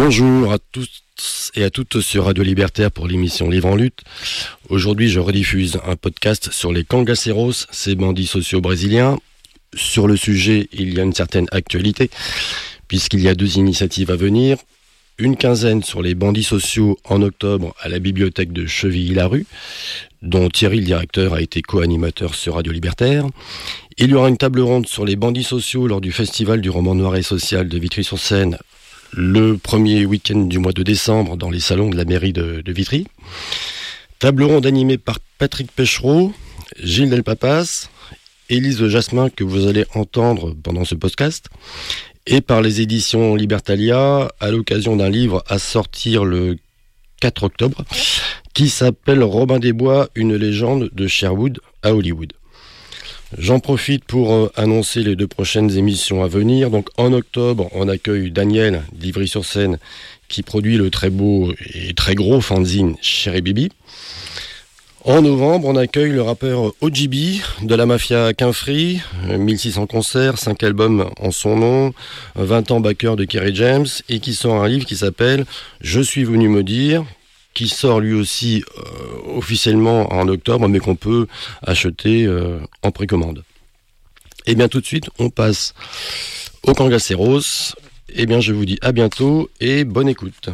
Bonjour à tous et à toutes sur Radio Libertaire pour l'émission Livre en lutte. Aujourd'hui, je rediffuse un podcast sur les cangaceiros, ces bandits sociaux brésiliens. Sur le sujet, il y a une certaine actualité, puisqu'il y a 2 initiatives à venir. Une quinzaine sur les bandits sociaux en octobre à la bibliothèque de Chevilly-Larue, dont Thierry, le directeur, a été co-animateur sur Radio Libertaire. Il y aura une table ronde sur les bandits sociaux lors du Festival du roman noir et social de Vitry-sur-Seine, le premier week-end du mois de décembre dans les salons de la mairie de Vitry. Table ronde animée par Patrick Péchereau, Gilles Delpapas, Élise Jasmin, que vous allez entendre pendant ce podcast, et par les éditions Libertalia, à l'occasion d'un livre à sortir le 4 octobre, qui s'appelle Robin des Bois, une légende de Sherwood à Hollywood. J'en profite pour annoncer les 2 prochaines émissions à venir. Donc en octobre, on accueille Daniel d'Ivry-sur-Seine, qui produit le très beau et très gros fanzine Chéri Bibi. En novembre, on accueille le rappeur OGB de la mafia Quinfree, 1600 concerts, 5 albums en son nom, 20 ans backer de Kerry James, et qui sort un livre qui s'appelle « Je suis venu me dire », qui sort lui aussi officiellement en octobre, mais qu'on peut acheter en précommande. Et bien tout de suite, on passe au cangaceiros. Et bien je vous dis à bientôt et bonne écoute.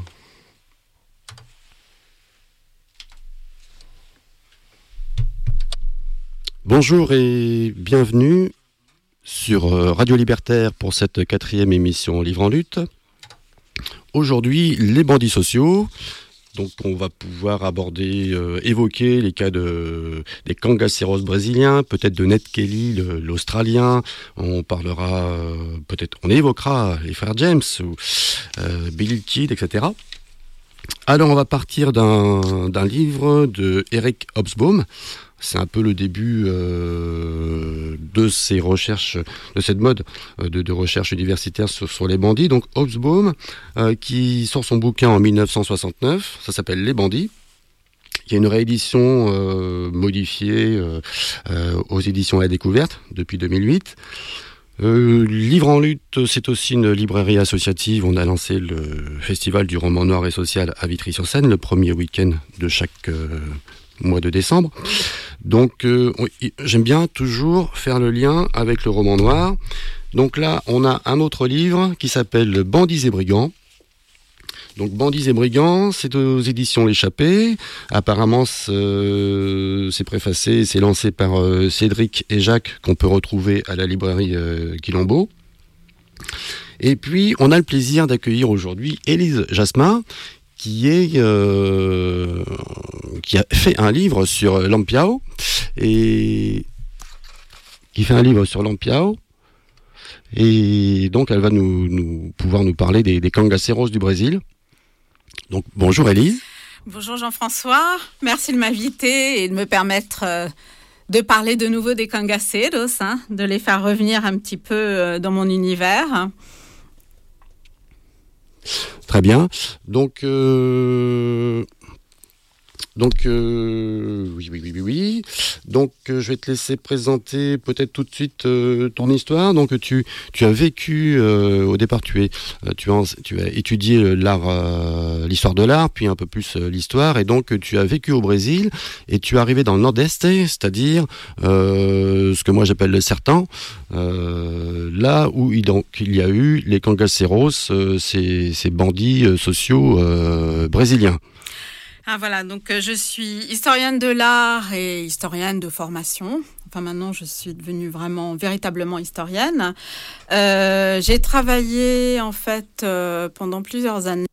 Bonjour et bienvenue sur Radio Libertaire pour cette 4e émission Livre en lutte. Aujourd'hui, les bandits sociaux. Donc on va pouvoir aborder, évoquer les cas des cangaceiros brésiliens, peut-être de Ned Kelly, l'Australien. On parlera, on évoquera les frères James ou Billy Kid, etc. Alors on va partir d'un livre de Eric Hobsbawm. C'est un peu le début de ces recherches, de cette mode de recherche universitaire sur les bandits. Donc Hobsbawm, qui sort son bouquin en 1969, ça s'appelle Les bandits. Il y a une réédition modifiée aux éditions La Découverte depuis 2008. Livre en lutte, c'est aussi une librairie associative. On a lancé le festival du roman noir et social à Vitry-sur-Seine, le premier week-end de chaque mois de décembre. Donc j'aime bien toujours faire le lien avec le roman noir. Donc là, on a un autre livre qui s'appelle Bandits et brigands. Donc Bandits et brigands, c'est aux éditions L'Échappée. Apparemment, c'est préfacé, c'est lancé par Cédric et Jacques, qu'on peut retrouver à la librairie Quilombo. Et puis, on a le plaisir d'accueillir aujourd'hui Élise Jasmin, qui a fait un livre sur Lampião et donc elle va pouvoir nous parler des cangaceiros du Brésil. Donc bonjour Élise. Bonjour Jean-François, merci de m'inviter et de me permettre de parler de nouveau des cangaceiros, de les faire revenir un petit peu dans mon univers. Très bien. Donc, oui. Donc, je vais te laisser présenter peut-être tout de suite ton histoire. Donc, tu as vécu au départ, tu as étudié l'histoire de l'art, puis un peu plus l'histoire, et donc tu as vécu au Brésil et tu es arrivé dans le Nord-Est, c'est-à-dire ce que moi j'appelle le sertão, là où il y a eu les cangaceiros, ces bandits sociaux brésiliens. Ah voilà, donc je suis historienne de l'art et historienne de formation. Enfin maintenant, je suis devenue véritablement historienne. J'ai travaillé en fait pendant plusieurs années.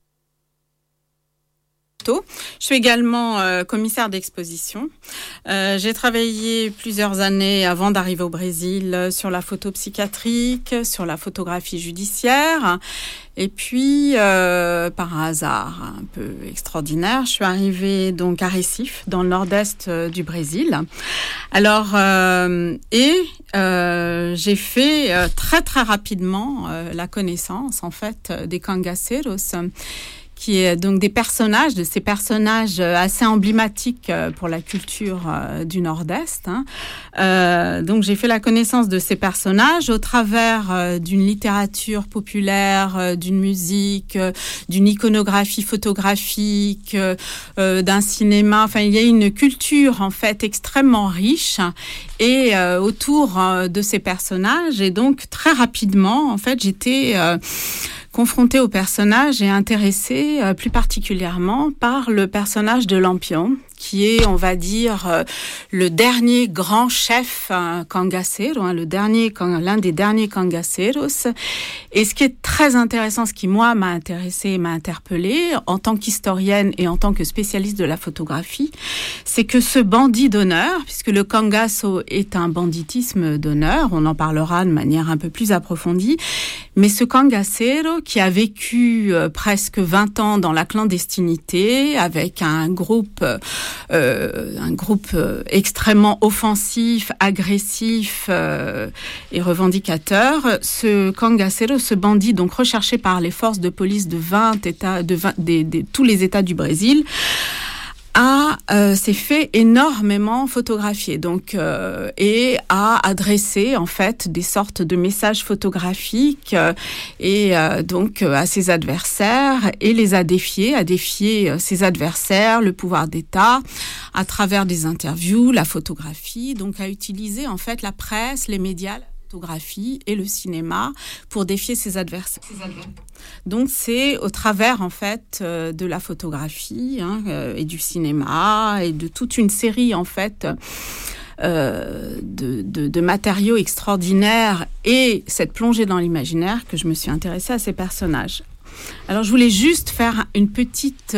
Je suis également commissaire d'exposition. J'ai travaillé plusieurs années avant d'arriver au Brésil sur la photo psychiatrique, sur la photographie judiciaire. Et puis, par un hasard un peu extraordinaire, je suis arrivée donc à Recife, dans le nord-est du Brésil. Alors, j'ai fait très très rapidement la connaissance en fait des cangaceiros, qui est donc de ces personnages assez emblématiques pour la culture du Nord-Est. Donc j'ai fait la connaissance de ces personnages au travers d'une littérature populaire, d'une musique, d'une iconographie photographique, d'un cinéma. Enfin, il y a une culture en fait extrêmement riche et autour de ces personnages. Et donc très rapidement, en fait, j'étais confrontée au personnage et intéressée plus particulièrement par le personnage de Lampion, qui est, on va dire, le dernier grand chef cangacero, l'un des derniers cangaceros. Et ce qui est très intéressant, ce qui, moi, m'a intéressée et m'a interpellée, en tant qu'historienne et en tant que spécialiste de la photographie, c'est que ce bandit d'honneur, puisque le cangaço est un banditisme d'honneur, on en parlera de manière un peu plus approfondie, mais ce cangacero qui a vécu presque 20 ans dans la clandestinité, avec un groupe extrêmement offensif, agressif et revendicateur. Ce cangacero, ce bandit donc recherché par les forces de police de 20 États, tous les États du Brésil, s'est fait énormément photographier, donc et a adressé en fait des sortes de messages photographiques donc à ses adversaires et les a défié ses adversaires, le pouvoir d'État, à travers des interviews, la photographie, donc a utilisé en fait la presse, les médias, la photographie et le cinéma pour défier ses adversaires. Donc c'est au travers en fait de la photographie et du cinéma et de toute une série en fait de matériaux extraordinaires et cette plongée dans l'imaginaire que je me suis intéressée à ces personnages. Alors je voulais juste faire une petite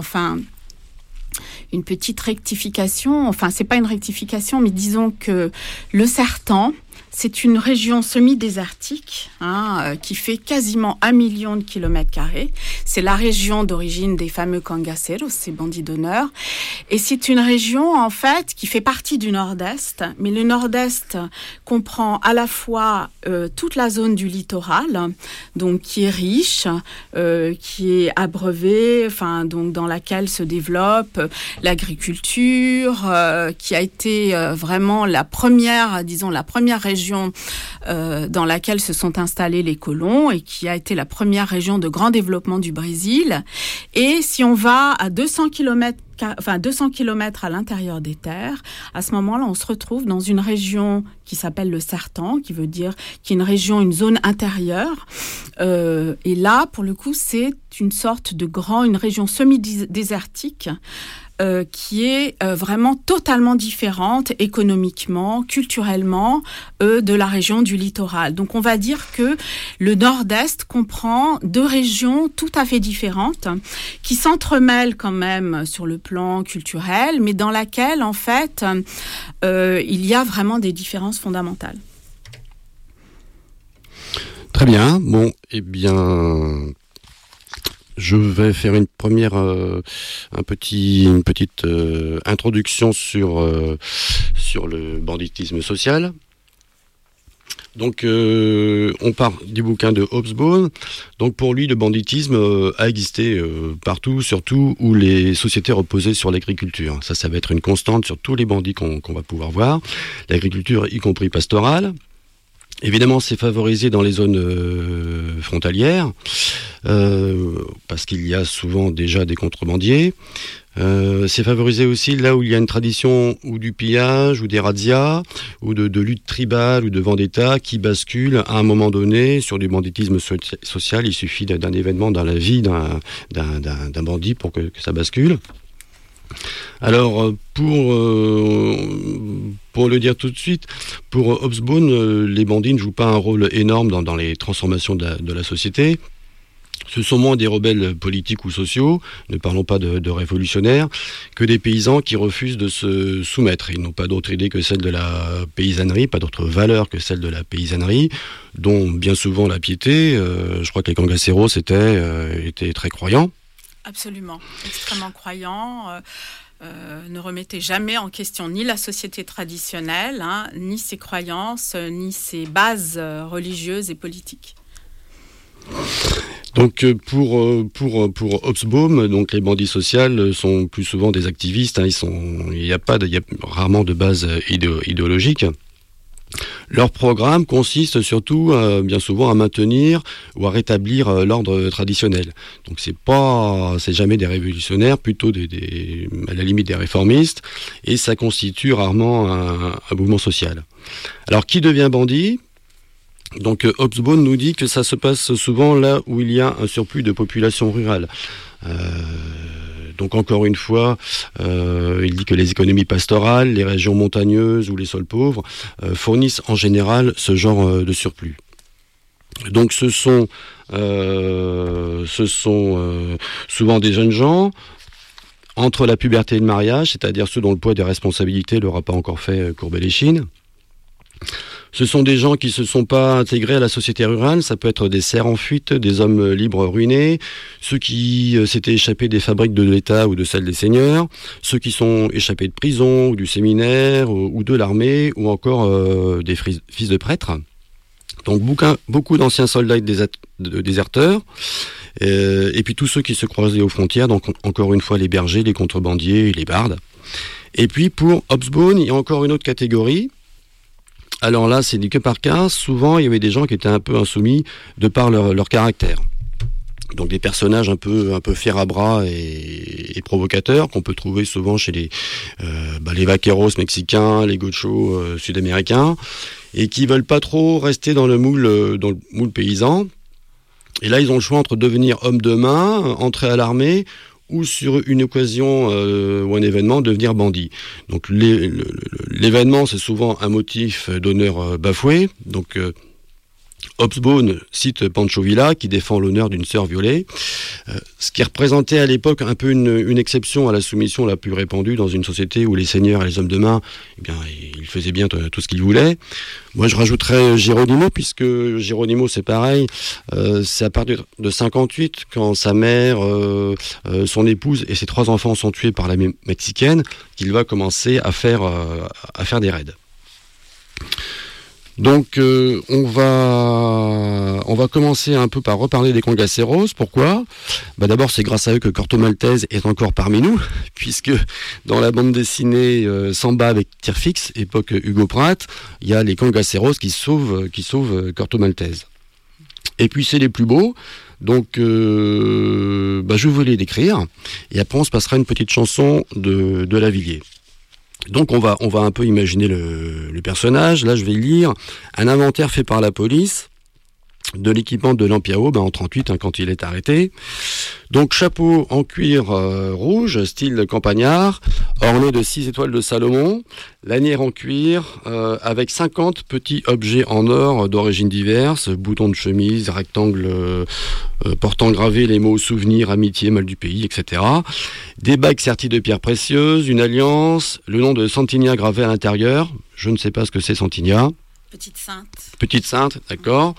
rectification. Enfin, c'est pas une rectification, mais disons que le Sertão, c'est une région semi-désertique qui fait quasiment 1 million de kilomètres carrés. C'est la région d'origine des fameux cangaceros, ces bandits d'honneur. Et c'est une région, en fait, qui fait partie du Nord-Est. Mais le Nord-Est comprend à la fois toute la zone du littoral, donc qui est riche, qui est abreuvée, donc dans laquelle se développe l'agriculture, qui a été vraiment la première région dans laquelle se sont installés les colons et qui a été la première région de grand développement du Brésil. Et si on va à 200 kilomètres à l'intérieur des terres, à ce moment-là, on se retrouve dans une région qui s'appelle le Sertão, qui est une zone intérieure. Et là, pour le coup, c'est une région semi-désertique qui est vraiment totalement différente économiquement, culturellement de la région du littoral. Donc on va dire que le Nord-Est comprend 2 régions tout à fait différentes qui s'entremêlent quand même sur le plan culturel, mais dans laquelle en fait il y a vraiment des différences fondamentales. Très bien. Bon, eh bien, je vais faire une petite introduction sur le banditisme social. Donc, on part du bouquin de Hobsbawm. Donc, pour lui, le banditisme a existé partout, surtout où les sociétés reposaient sur l'agriculture. Ça va être une constante sur tous les bandits qu'on va pouvoir voir. L'agriculture, y compris pastorale. Évidemment, c'est favorisé dans les zones frontalières, parce qu'il y a souvent déjà des contrebandiers. C'est favorisé aussi là où il y a une tradition ou du pillage, ou des razzias, ou de lutte tribale, ou de vendetta qui bascule à un moment donné sur du banditisme social. Il suffit d'un événement dans la vie d'un bandit pour que ça bascule. Alors, pour le dire tout de suite, pour Hobsbawm, les bandits ne jouent pas un rôle énorme dans les transformations de la société. Ce sont moins des rebelles politiques ou sociaux, ne parlons pas de révolutionnaires, que des paysans qui refusent de se soumettre. Ils n'ont pas d'autre idée que celle de la paysannerie, pas d'autre valeur que celle de la paysannerie, dont bien souvent la piété. Je crois que les cangaceros étaient très croyants. Absolument, extrêmement croyants, ne remettaient jamais en question ni la société traditionnelle, ni ses croyances, ni ses bases religieuses et politiques. Donc pour Hobsbawm, donc les bandits sociaux sont plus souvent des activistes. Il y a rarement de base idéologique. Leur programme consiste surtout, bien souvent, à maintenir ou à rétablir l'ordre traditionnel. Donc c'est jamais des révolutionnaires, plutôt à la limite des réformistes, et ça constitue rarement un mouvement social. Alors qui devient bandit ? Donc Hobsbawm nous dit que ça se passe souvent là où il y a un surplus de population rurale. Donc encore une fois, il dit que les économies pastorales, les régions montagneuses ou les sols pauvres fournissent en général ce genre de surplus. Donc ce sont souvent des jeunes gens entre la puberté et le mariage, c'est-à-dire ceux dont le poids des responsabilités leur a pas encore fait courber les chines. Ce sont des gens qui se sont pas intégrés à la société rurale, ça peut être des serfs en fuite, des hommes libres ruinés, ceux qui s'étaient échappés des fabriques de l'État ou de celles des seigneurs, ceux qui sont échappés de prison ou du séminaire ou de l'armée, ou encore des fils de prêtres. Donc beaucoup d'anciens soldats et de déserteurs, et puis tous ceux qui se croisaient aux frontières, donc encore une fois les bergers, les contrebandiers et les bardes. Et puis pour Hobsbawm, il y a encore une autre catégorie. Alors là, c'est du cas par cas. Souvent, il y avait des gens qui étaient un peu insoumis de par leur caractère. Donc des personnages un peu fiers à bras et provocateurs qu'on peut trouver souvent chez les vaqueros mexicains, les gauchos sud-américains, et qui veulent pas trop rester dans le moule paysan. Et là, ils ont le choix entre devenir homme de main, entrer à l'armée, ou sur une occasion ou un événement devenir bandit. Donc l'événement, c'est souvent un motif d'honneur bafoué. Donc Hobsbawm cite Pancho Villa qui défend l'honneur d'une sœur violée, ce qui représentait à l'époque un peu une exception à la soumission la plus répandue dans une société où les seigneurs et les hommes de main, eh bien, ils faisaient bien tout ce qu'ils voulaient. Moi, je rajouterais Geronimo, puisque Geronimo, c'est pareil, c'est à partir de 58, quand sa mère, son épouse et ses 3 enfants sont tués par la mexicaine, qu'il va commencer à faire des raids. Donc on va commencer un peu par reparler des Cangaceros. Pourquoi ? D'abord, c'est grâce à eux que Corto Maltese est encore parmi nous, puisque dans la bande dessinée Samba avec tir fixe, époque Hugo Pratt, il y a les Cangaceros qui sauvent Corto Maltese. Et puis c'est les plus beaux. Donc je vais les décrire, et après on se passera une petite chanson de Lavilliers. Donc on va un peu imaginer le personnage. Là, je vais lire un inventaire fait par la police de l'équipement de Lampiao, en 38, quand il est arrêté. Donc chapeau en cuir rouge, style campagnard, orné de 6 étoiles de Salomon, lanière en cuir, avec 50 petits objets en or d'origine diverse, boutons de chemise, rectangles portant gravés les mots souvenir, amitié, mal du pays, etc. Des bagues serties de pierres précieuses, une alliance, le nom de Santigna gravé à l'intérieur. Je ne sais pas ce que c'est Santigna. Petite sainte, d'accord.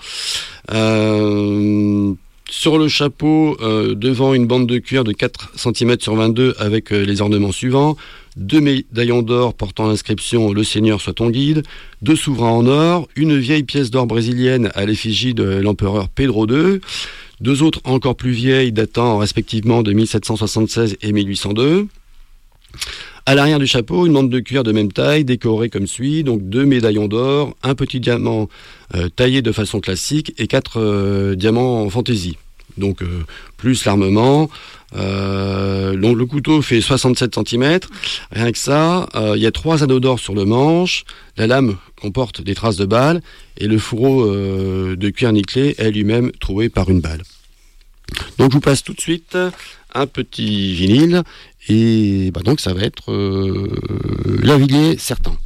Sur le chapeau, devant une bande de cuir de 4 cm sur 22 avec les ornements suivants. 2 médaillons d'or portant l'inscription « Le Seigneur soit ton guide », 2 souverains en or, une vieille pièce d'or brésilienne à l'effigie de l'empereur Pedro II, 2 autres encore plus vieilles datant respectivement de 1776 et 1802. À l'arrière du chapeau, une bande de cuir de même taille, décorée comme suit, donc 2 médaillons d'or, un petit diamant taillé de façon classique et 4 diamants en fantaisie. Donc plus l'armement. Donc le couteau fait 67 cm. Rien que ça, il y a 3 anneaux d'or sur le manche. La lame comporte des traces de balles et le fourreau de cuir nickelé est lui-même troué par une balle. Donc je vous passe tout de suite un petit vinyle et donc ça va être Lavilliers certain.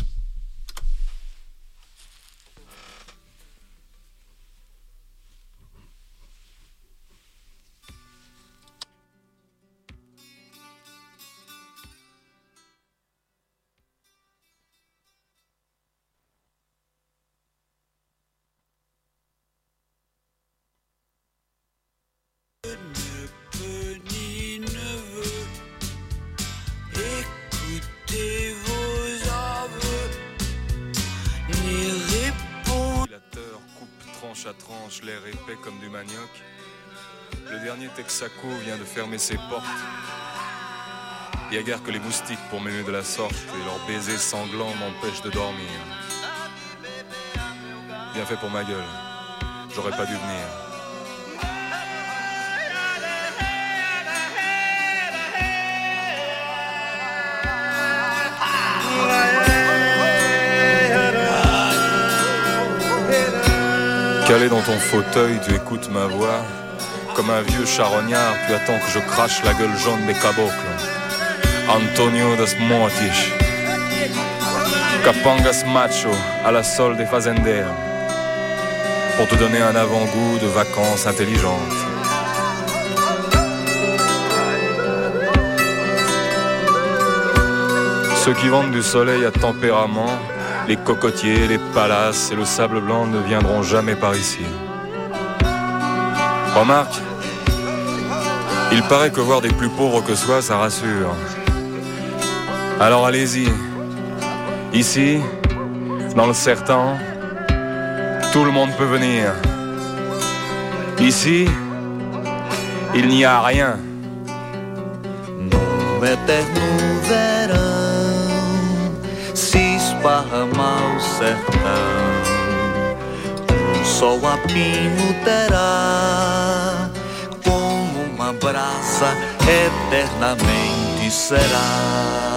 À tranche, l'air épais comme du manioc. Le dernier Texaco vient de fermer ses portes. Il n'y a guère que les moustiques pour m'aimer de la sorte, et leurs baisers sanglants m'empêchent de dormir. Bien fait pour ma gueule, j'aurais pas dû venir. Calé dans ton fauteuil, tu écoutes ma voix. Comme un vieux charognard, tu attends que je crache la gueule jaune des cabocles. Antonio das Mortis, Capangas Macho, à la solde des fazenderos, pour te donner un avant-goût de vacances intelligentes. Ceux qui vendent du soleil à tempérament, les cocotiers, les palaces et le sable blanc ne viendront jamais par ici. Remarque, il paraît que voir des plus pauvres que soi, ça rassure. Alors allez-y. Ici, dans le sertão, tout le monde peut venir. Ici, il n'y a rien. No eterno verão se esparrama o sertão. Sol a pino terá, como uma brasa eternamente será.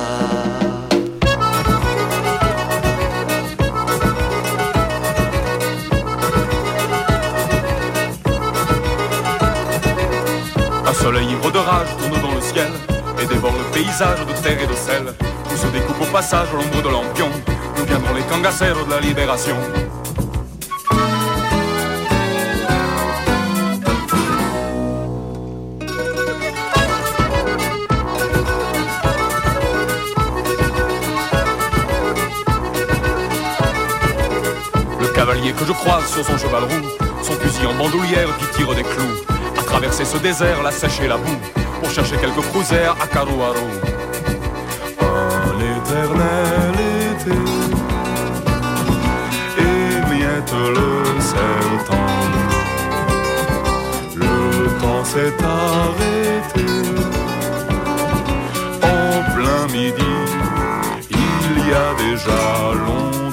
Un soleil ivre de rage tourne dans le ciel et dévore le paysage de terre et de sel. Où se découpe au passage à l'ombre de lampion, nous viendront les cangaceros de la libération. Le cavalier que je croise sur son cheval roux, son fusil en bandoulière qui tire des clous. Traverser ce désert, la sèche et la boue, pour chercher quelques cruisers à Caruaru. Un éternel été émiette le sertão. Le temps s'est arrêté en plein midi, il y a déjà longtemps.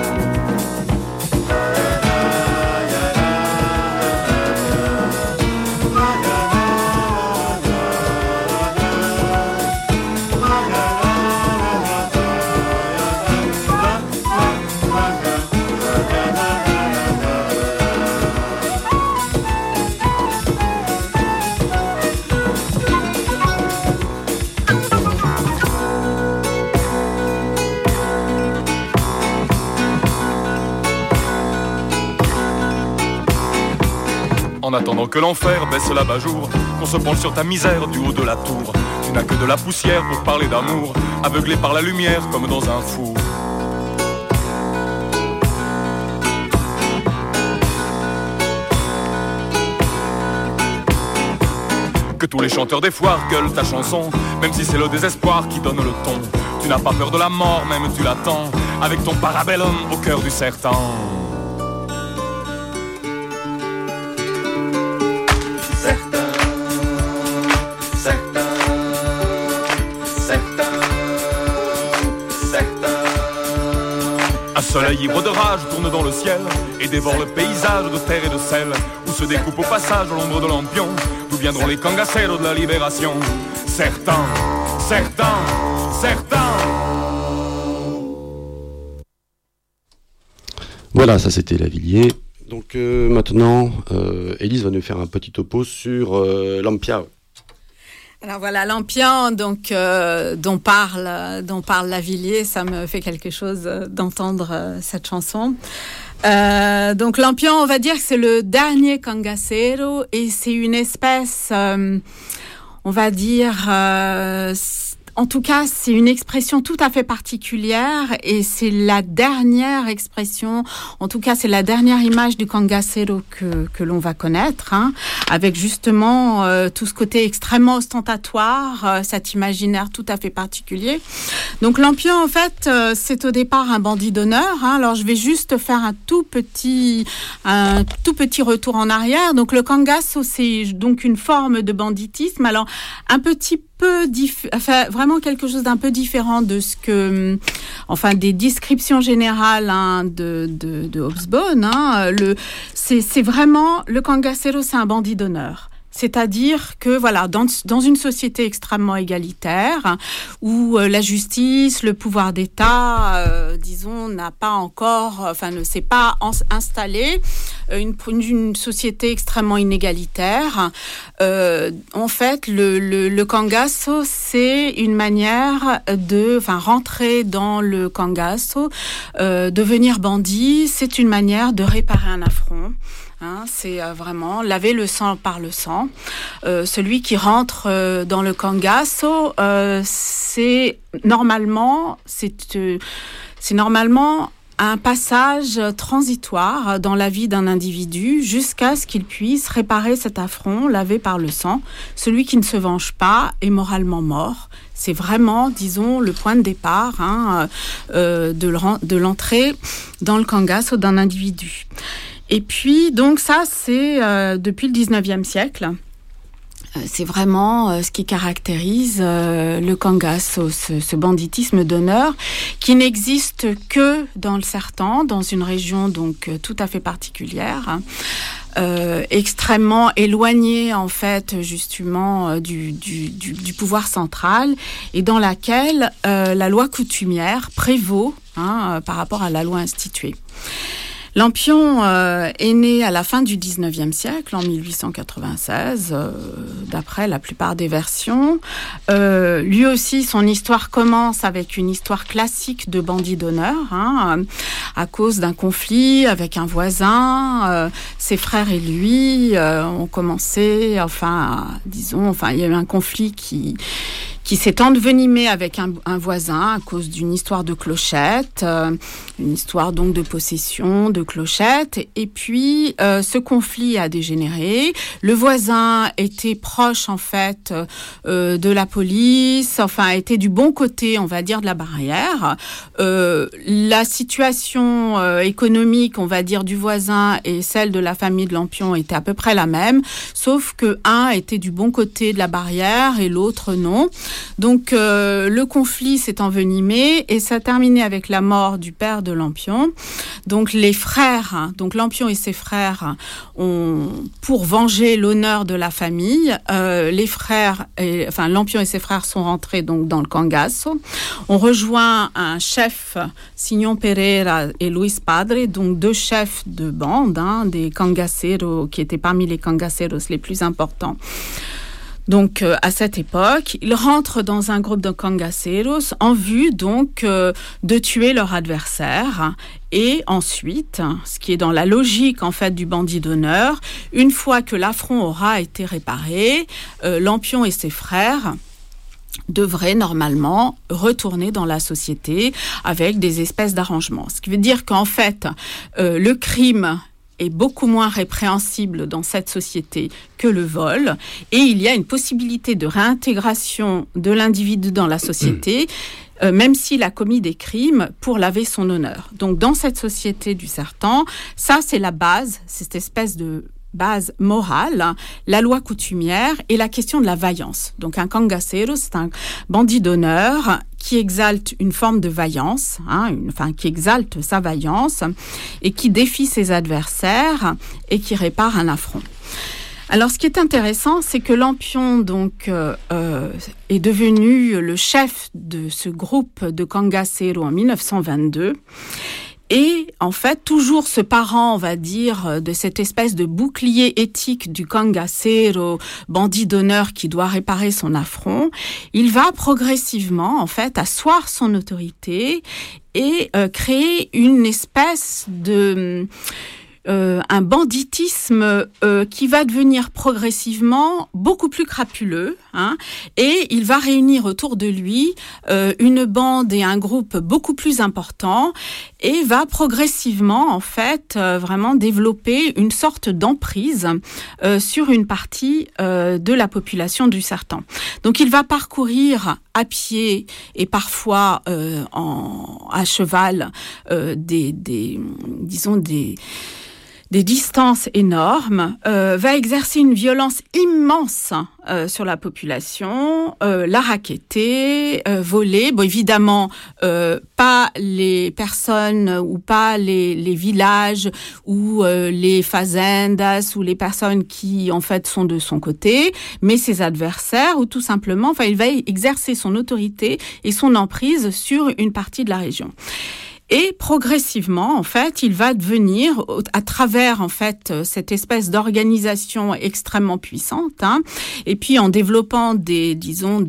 En attendant que l'enfer baisse l'abat-jour, qu'on se penche sur ta misère du haut de la tour. Tu n'as que de la poussière pour parler d'amour, aveuglé par la lumière comme dans un four. Que tous les chanteurs des foires gueulent ta chanson, même si c'est le désespoir qui donne le ton. Tu n'as pas peur de la mort, même tu l'attends, avec ton parabellum au cœur du sertão. Un soleil ivre de rage tourne dans le ciel et dévore le paysage de terre et de sel, où se découpe au passage l'ombre de lampion, d'où viendront les cangaceros de la libération. Certains, certains, certains. Voilà, ça c'était Lavilliers. Donc maintenant, Élise va nous faire un petit topo sur Lampião. Alors voilà, Lampião, donc dont parle Lavilliers, ça me fait quelque chose d'entendre cette chanson. Donc Lampião, on va dire que c'est le dernier cangacero et c'est une espèce, on va dire En tout cas, c'est une expression tout à fait particulière et c'est la dernière expression, en tout cas, c'est la dernière image du cangaceiro que l'on va connaître, hein, avec justement tout ce côté extrêmement ostentatoire, cet imaginaire tout à fait particulier. Donc, Lampion, en fait, c'est au départ un bandit d'honneur. Hein. Alors, je vais juste faire un tout petit retour en arrière. Donc, le cangaço, c'est donc une forme de banditisme. Alors, un petit peu vraiment quelque chose d'un peu différent de ce que, enfin, des descriptions générales hein, de Hobsbawm. Hein. C'est vraiment le cangaceiro, c'est un bandit d'honneur. C'est-à-dire que voilà, dans une société extrêmement égalitaire où la justice, le pouvoir d'État, disons, n'a pas encore, enfin ne s'est pas installé, une société extrêmement inégalitaire. En fait, le cangaço, c'est une manière de, enfin, rentrer dans le cangaço, devenir bandit, c'est une manière de réparer un affront. Hein, c'est vraiment laver le sang par le sang. Celui qui rentre dans le cangaço, c'est normalement un passage transitoire dans la vie d'un individu jusqu'à ce qu'il puisse réparer cet affront lavé par le sang. Celui qui ne se venge pas est moralement mort. C'est vraiment, disons, le point de départ hein, de l'entrée dans le cangaço d'un individu. Et puis, donc ça, c'est depuis le 19e siècle. C'est vraiment ce qui caractérise le cangaço, ce banditisme d'honneur qui n'existe que dans le Sertan, dans une région donc tout à fait particulière. Extrêmement éloignée en fait justement du pouvoir central et dans laquelle la loi coutumière prévaut hein, par rapport à la loi instituée. Lampion est né à la fin du 19e siècle, en 1896, d'après la plupart des versions. Lui aussi, son histoire commence avec une histoire classique de bandit d'honneur, hein, à cause d'un conflit avec un voisin. Ses frères et lui ont commencé, il y a eu un conflit qui s'est envenimé avec un voisin à cause d'une histoire de clochette, une histoire donc de possession de clochette. Et puis, ce conflit a dégénéré. Le voisin était proche, en fait, de la police, enfin, était du bon côté, on va dire, de la barrière. La situation économique, on va dire, du voisin et celle de la famille de Lampion était à peu près la même, sauf que un était du bon côté de la barrière et l'autre non. Donc, le conflit s'est envenimé et ça a terminé avec la mort du père de Lampion. Donc, les frères, donc Lampion et ses frères, pour venger l'honneur de la famille, Lampion et ses frères sont rentrés donc dans le cangaço. On rejoint un chef, Signon Pereira et Luis Padre, donc deux chefs de bande, hein, des cangaceiros qui étaient parmi les cangaceiros les plus importants. Donc, à cette époque, ils rentrent dans un groupe de cangaceiros en vue, donc, de tuer leur adversaire. Et ensuite, ce qui est dans la logique, en fait, du bandit d'honneur, une fois que l'affront aura été réparé, Lampion et ses frères devraient normalement retourner dans la société avec des espèces d'arrangements. Ce qui veut dire qu'en fait, le crime est beaucoup moins répréhensible dans cette société que le vol, et il y a une possibilité de réintégration de l'individu dans la société, même s'il a commis des crimes, pour laver son honneur. Donc, dans cette société du Sertan, ça, c'est la base, cette espèce de base morale, la loi coutumière et la question de la vaillance. Donc, un cangaceiro, c'est un bandit d'honneur qui exalte une forme de vaillance, qui exalte sa vaillance et qui défie ses adversaires et qui répare un affront. Alors, ce qui est intéressant, c'est que Lampion donc est devenu le chef de ce groupe de cangaceiro en 1922. Et en fait, toujours se parant, on va dire, de cette espèce de bouclier éthique du cangaceiro, bandit d'honneur qui doit réparer son affront, il va progressivement, en fait, asseoir son autorité et créer une espèce de un banditisme qui va devenir progressivement beaucoup plus crapuleux, hein, et il va réunir autour de lui une bande et un groupe beaucoup plus important et va progressivement, en fait, vraiment développer une sorte d'emprise sur une partie de la population du Sertan. Donc, il va parcourir à pied et parfois à cheval des distances énormes, va exercer une violence immense sur la population, la racketter, voler. Bon, évidemment, pas les personnes ou pas les villages ou les fazendas ou les personnes qui, en fait, sont de son côté, mais ses adversaires ou tout simplement, enfin, il va exercer son autorité et son emprise sur une partie de la région. Et progressivement, en fait, il va devenir, à travers, en fait, cette espèce d'organisation extrêmement puissante, hein, et puis en développant des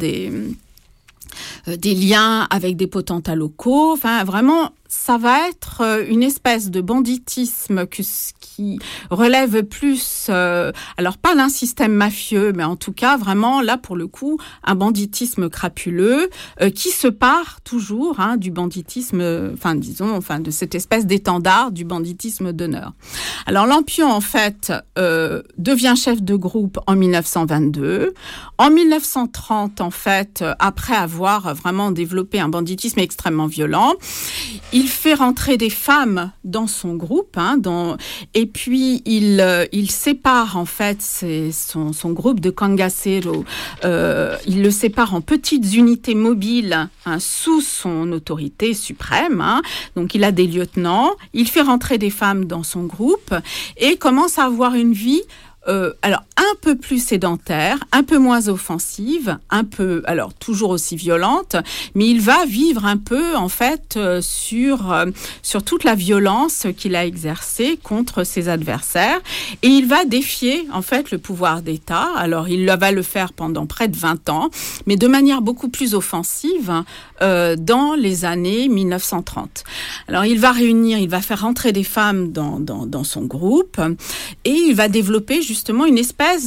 liens avec des potentats locaux, enfin, vraiment, ça va être une espèce de banditisme qui relève plus, alors pas d'un système mafieux, mais en tout cas vraiment là pour le coup un banditisme crapuleux qui se part toujours du banditisme, de cette espèce d'étendard du banditisme d'honneur. Alors Lampion en fait devient chef de groupe en 1922. En 1930 en fait, après avoir vraiment développé un banditisme extrêmement violent, il fait rentrer des femmes dans son groupe, et puis il sépare en fait son groupe de cangaceros. Il le sépare en petites unités mobiles sous son autorité suprême. Donc il a des lieutenants. Il fait rentrer des femmes dans son groupe et commence à avoir une vie alors un peu plus sédentaire, un peu moins offensive, alors toujours aussi violente, mais il va vivre un peu en fait sur toute la violence qu'il a exercée contre ses adversaires et il va défier en fait le pouvoir d'État. Alors il va le faire pendant près de 20 ans, mais de manière beaucoup plus offensive dans les années 1930. Alors il va faire rentrer des femmes dans son groupe et il va développer justement une espèce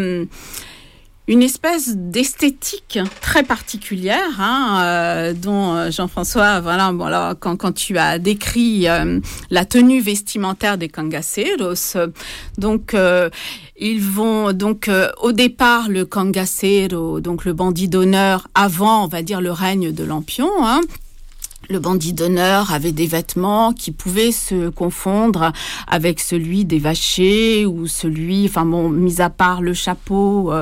d'esthétique très particulière, dont Jean-François, quand tu as décrit la tenue vestimentaire des cangaceros, donc ils vont au départ le cangacero, donc le bandit d'honneur avant, on va dire, le règne de Lampion. Le bandit d'honneur avait des vêtements qui pouvaient se confondre avec celui des vachers ou mis à part le chapeau,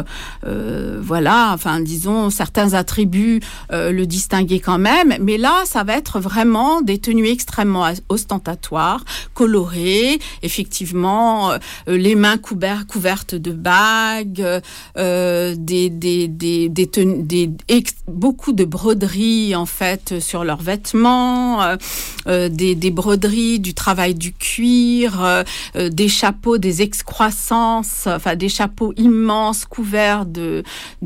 disons, certains attributs le distinguaient quand même. Mais là, ça va être vraiment des tenues extrêmement ostentatoires, colorées, effectivement, les mains couvertes de bagues, beaucoup de broderies, en fait, sur leurs vêtements. Des broderies, du travail du cuir, des chapeaux, des excroissances, des chapeaux immenses couverts de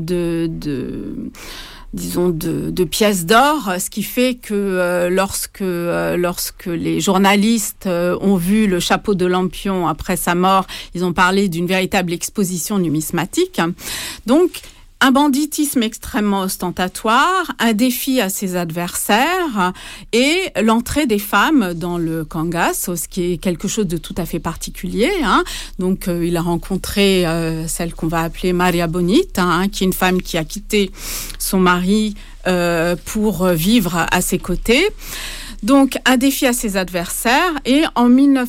pièces d'or, ce qui fait que lorsque les journalistes ont vu le chapeau de Lampion après sa mort, ils ont parlé d'une véritable exposition numismatique. Donc, un banditisme extrêmement ostentatoire, un défi à ses adversaires et l'entrée des femmes dans le Cangas, ce qui est quelque chose de tout à fait particulier. Donc, il a rencontré celle qu'on va appeler Maria Bonita, qui est une femme qui a quitté son mari pour vivre à ses côtés. Donc, un défi à ses adversaires. Et en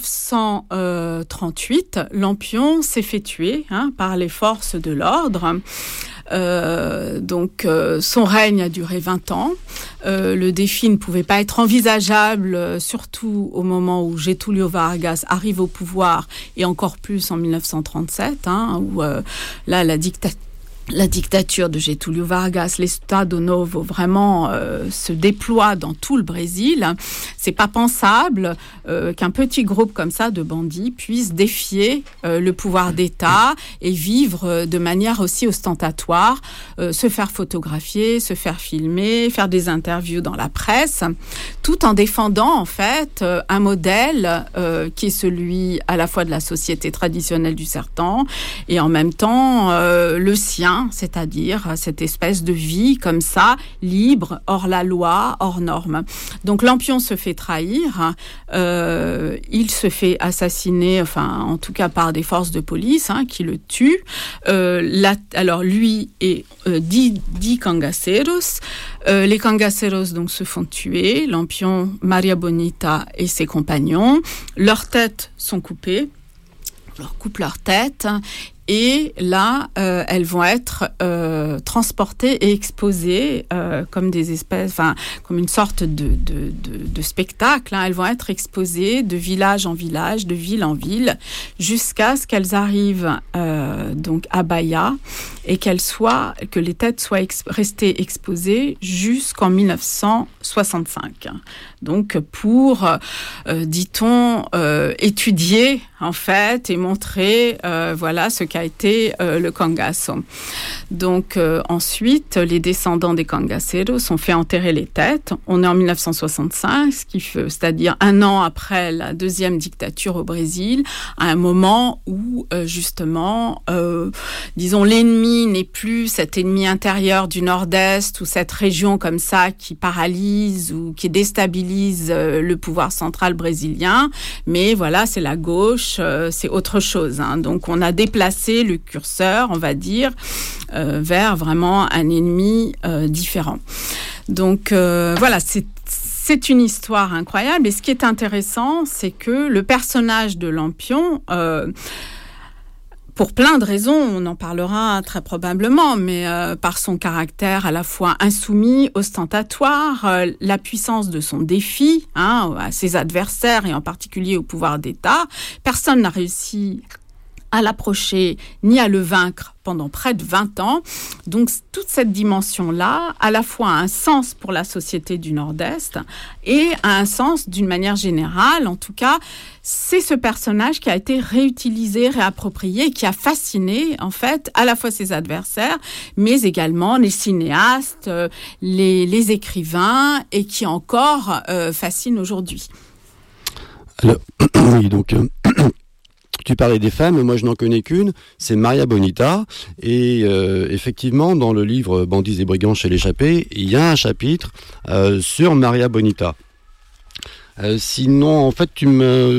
1938, Lampion s'est fait tuer par les forces de l'ordre. Son règne a duré 20 ans. Le défi ne pouvait pas être envisageable, surtout au moment où Getúlio Vargas arrive au pouvoir, et encore plus en 1937, où là la dictature de Getúlio Vargas, l'Estado Novo, vraiment se déploie dans tout le Brésil. C'est pas pensable qu'un petit groupe comme ça de bandits puisse défier le pouvoir d'État et vivre de manière aussi ostentatoire, se faire photographier, se faire filmer, faire des interviews dans la presse, tout en défendant en fait un modèle qui est celui à la fois de la société traditionnelle du Sertan et en même temps le sien. rien, c'est-à-dire cette espèce de vie comme ça, libre, hors la loi, hors norme. Donc Lampion se fait trahir, il se fait assassiner, enfin en tout cas par des forces de police qui le tuent. Alors lui et 10 cangaceiros. Les cangaceiros donc se font tuer. Lampion, Maria Bonita et ses compagnons. Leurs têtes sont coupées. On leur coupe leur tête. Et là, elles vont être transportées et exposées comme des espèces, enfin comme une sorte de spectacle. Elles vont être exposées de village en village, de ville en ville, jusqu'à ce qu'elles arrivent donc à Bahia et que les têtes soient restées exposées jusqu'en 1965. Donc pour, dit-on, étudier en fait et montrer, voilà ce qu'a été le cangaço. Donc ensuite, les descendants des cangaceiros ont fait enterrer les têtes. On est en 1965, c'est-à-dire un an après la deuxième dictature au Brésil, à un moment où justement, disons, l'ennemi n'est plus cet ennemi intérieur du Nord-Est ou cette région comme ça qui paralyse ou qui déstabilise le pouvoir central brésilien, mais voilà, c'est la gauche, c'est autre chose. Donc on a déplacé le curseur, on va dire, vers vraiment un ennemi différent. Donc voilà, c'est une histoire incroyable. Et ce qui est intéressant, c'est que le personnage de Lampion, pour plein de raisons, on en parlera très probablement, mais par son caractère à la fois insoumis, ostentatoire, la puissance de son défi à ses adversaires et en particulier au pouvoir d'État, personne n'a réussi à l'approcher ni à le vaincre pendant près de 20 ans. Donc toute cette dimension-là, à la fois a un sens pour la société du Nord-Est et a un sens d'une manière générale. En tout cas, c'est ce personnage qui a été réutilisé, réapproprié, qui a fasciné en fait à la fois ses adversaires, mais également les cinéastes, les écrivains, et qui encore fascine aujourd'hui. Alors, oui, donc... Tu parlais des femmes, moi je n'en connais qu'une, c'est Maria Bonita. Et effectivement, dans le livre Bandits et brigands chez l'échappée, il y a un chapitre sur Maria Bonita. Sinon, en fait, tu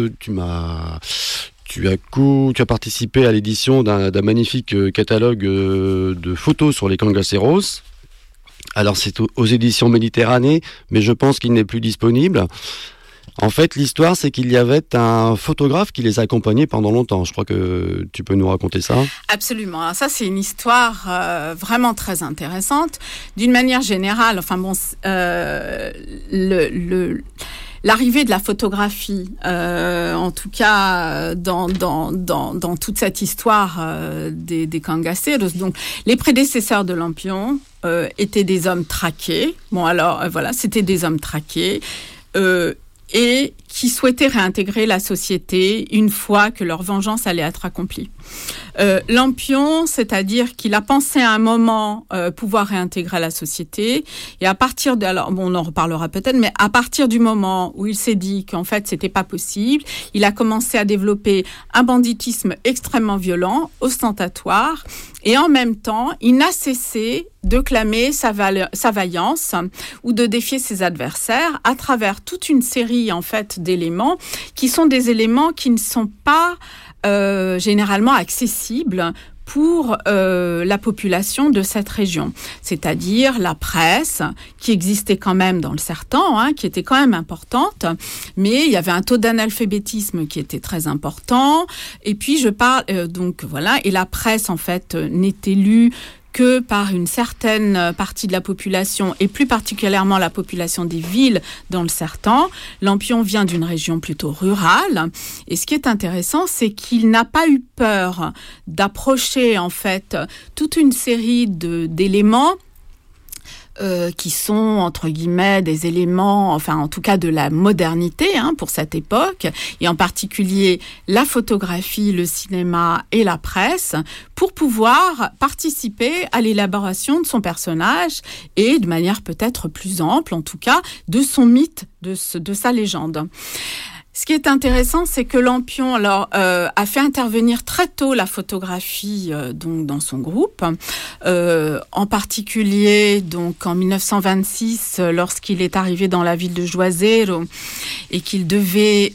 as participé à l'édition d'un magnifique catalogue de photos sur les cangaceiros. Alors c'est aux éditions Méditerranée, mais je pense qu'il n'est plus disponible. En fait, l'histoire, c'est qu'il y avait un photographe qui les a accompagnés pendant longtemps. Je crois que tu peux nous raconter ça. Absolument. Alors ça, c'est une histoire vraiment très intéressante. D'une manière générale, enfin bon, l'arrivée de la photographie, en tout cas dans toute cette histoire des cangaceiros. Donc, les prédécesseurs de Lampion étaient des hommes traqués. Bon, alors voilà, c'était des hommes traqués. Et qui souhaitaient réintégrer la société une fois que leur vengeance allait être accomplie. Lampion, c'est-à-dire qu'il a pensé à un moment pouvoir réintégrer la société, et à partir de, alors bon, on en reparlera peut-être, mais à partir du moment où il s'est dit qu'en fait c'était pas possible, il a commencé à développer un banditisme extrêmement violent, ostentatoire, et en même temps, il n'a cessé de clamer sa vaillance ou de défier ses adversaires à travers toute une série en fait d'éléments qui sont des éléments qui ne sont pas généralement accessibles pour la population de cette région. C'est-à-dire la presse, qui existait quand même dans le Sertan, qui était quand même importante, mais il y avait un taux d'analphabétisme qui était très important. Et puis je parle, donc voilà, et la presse en fait n'était lue que par une certaine partie de la population, et plus particulièrement la population des villes dans le Sertan. Lampion vient d'une région plutôt rurale, et ce qui est intéressant, c'est qu'il n'a pas eu peur d'approcher en fait toute une série d'éléments qui sont, entre guillemets, des éléments, enfin, en tout cas, de la modernité, pour cette époque, et en particulier la photographie, le cinéma et la presse, pour pouvoir participer à l'élaboration de son personnage et, de manière peut-être plus ample, en tout cas, de son mythe, de sa légende. Ce qui est intéressant, c'est que Lampion a fait intervenir très tôt la photographie donc dans son groupe, en particulier donc en 1926 lorsqu'il est arrivé dans la ville de Juazeiro et qu'il devait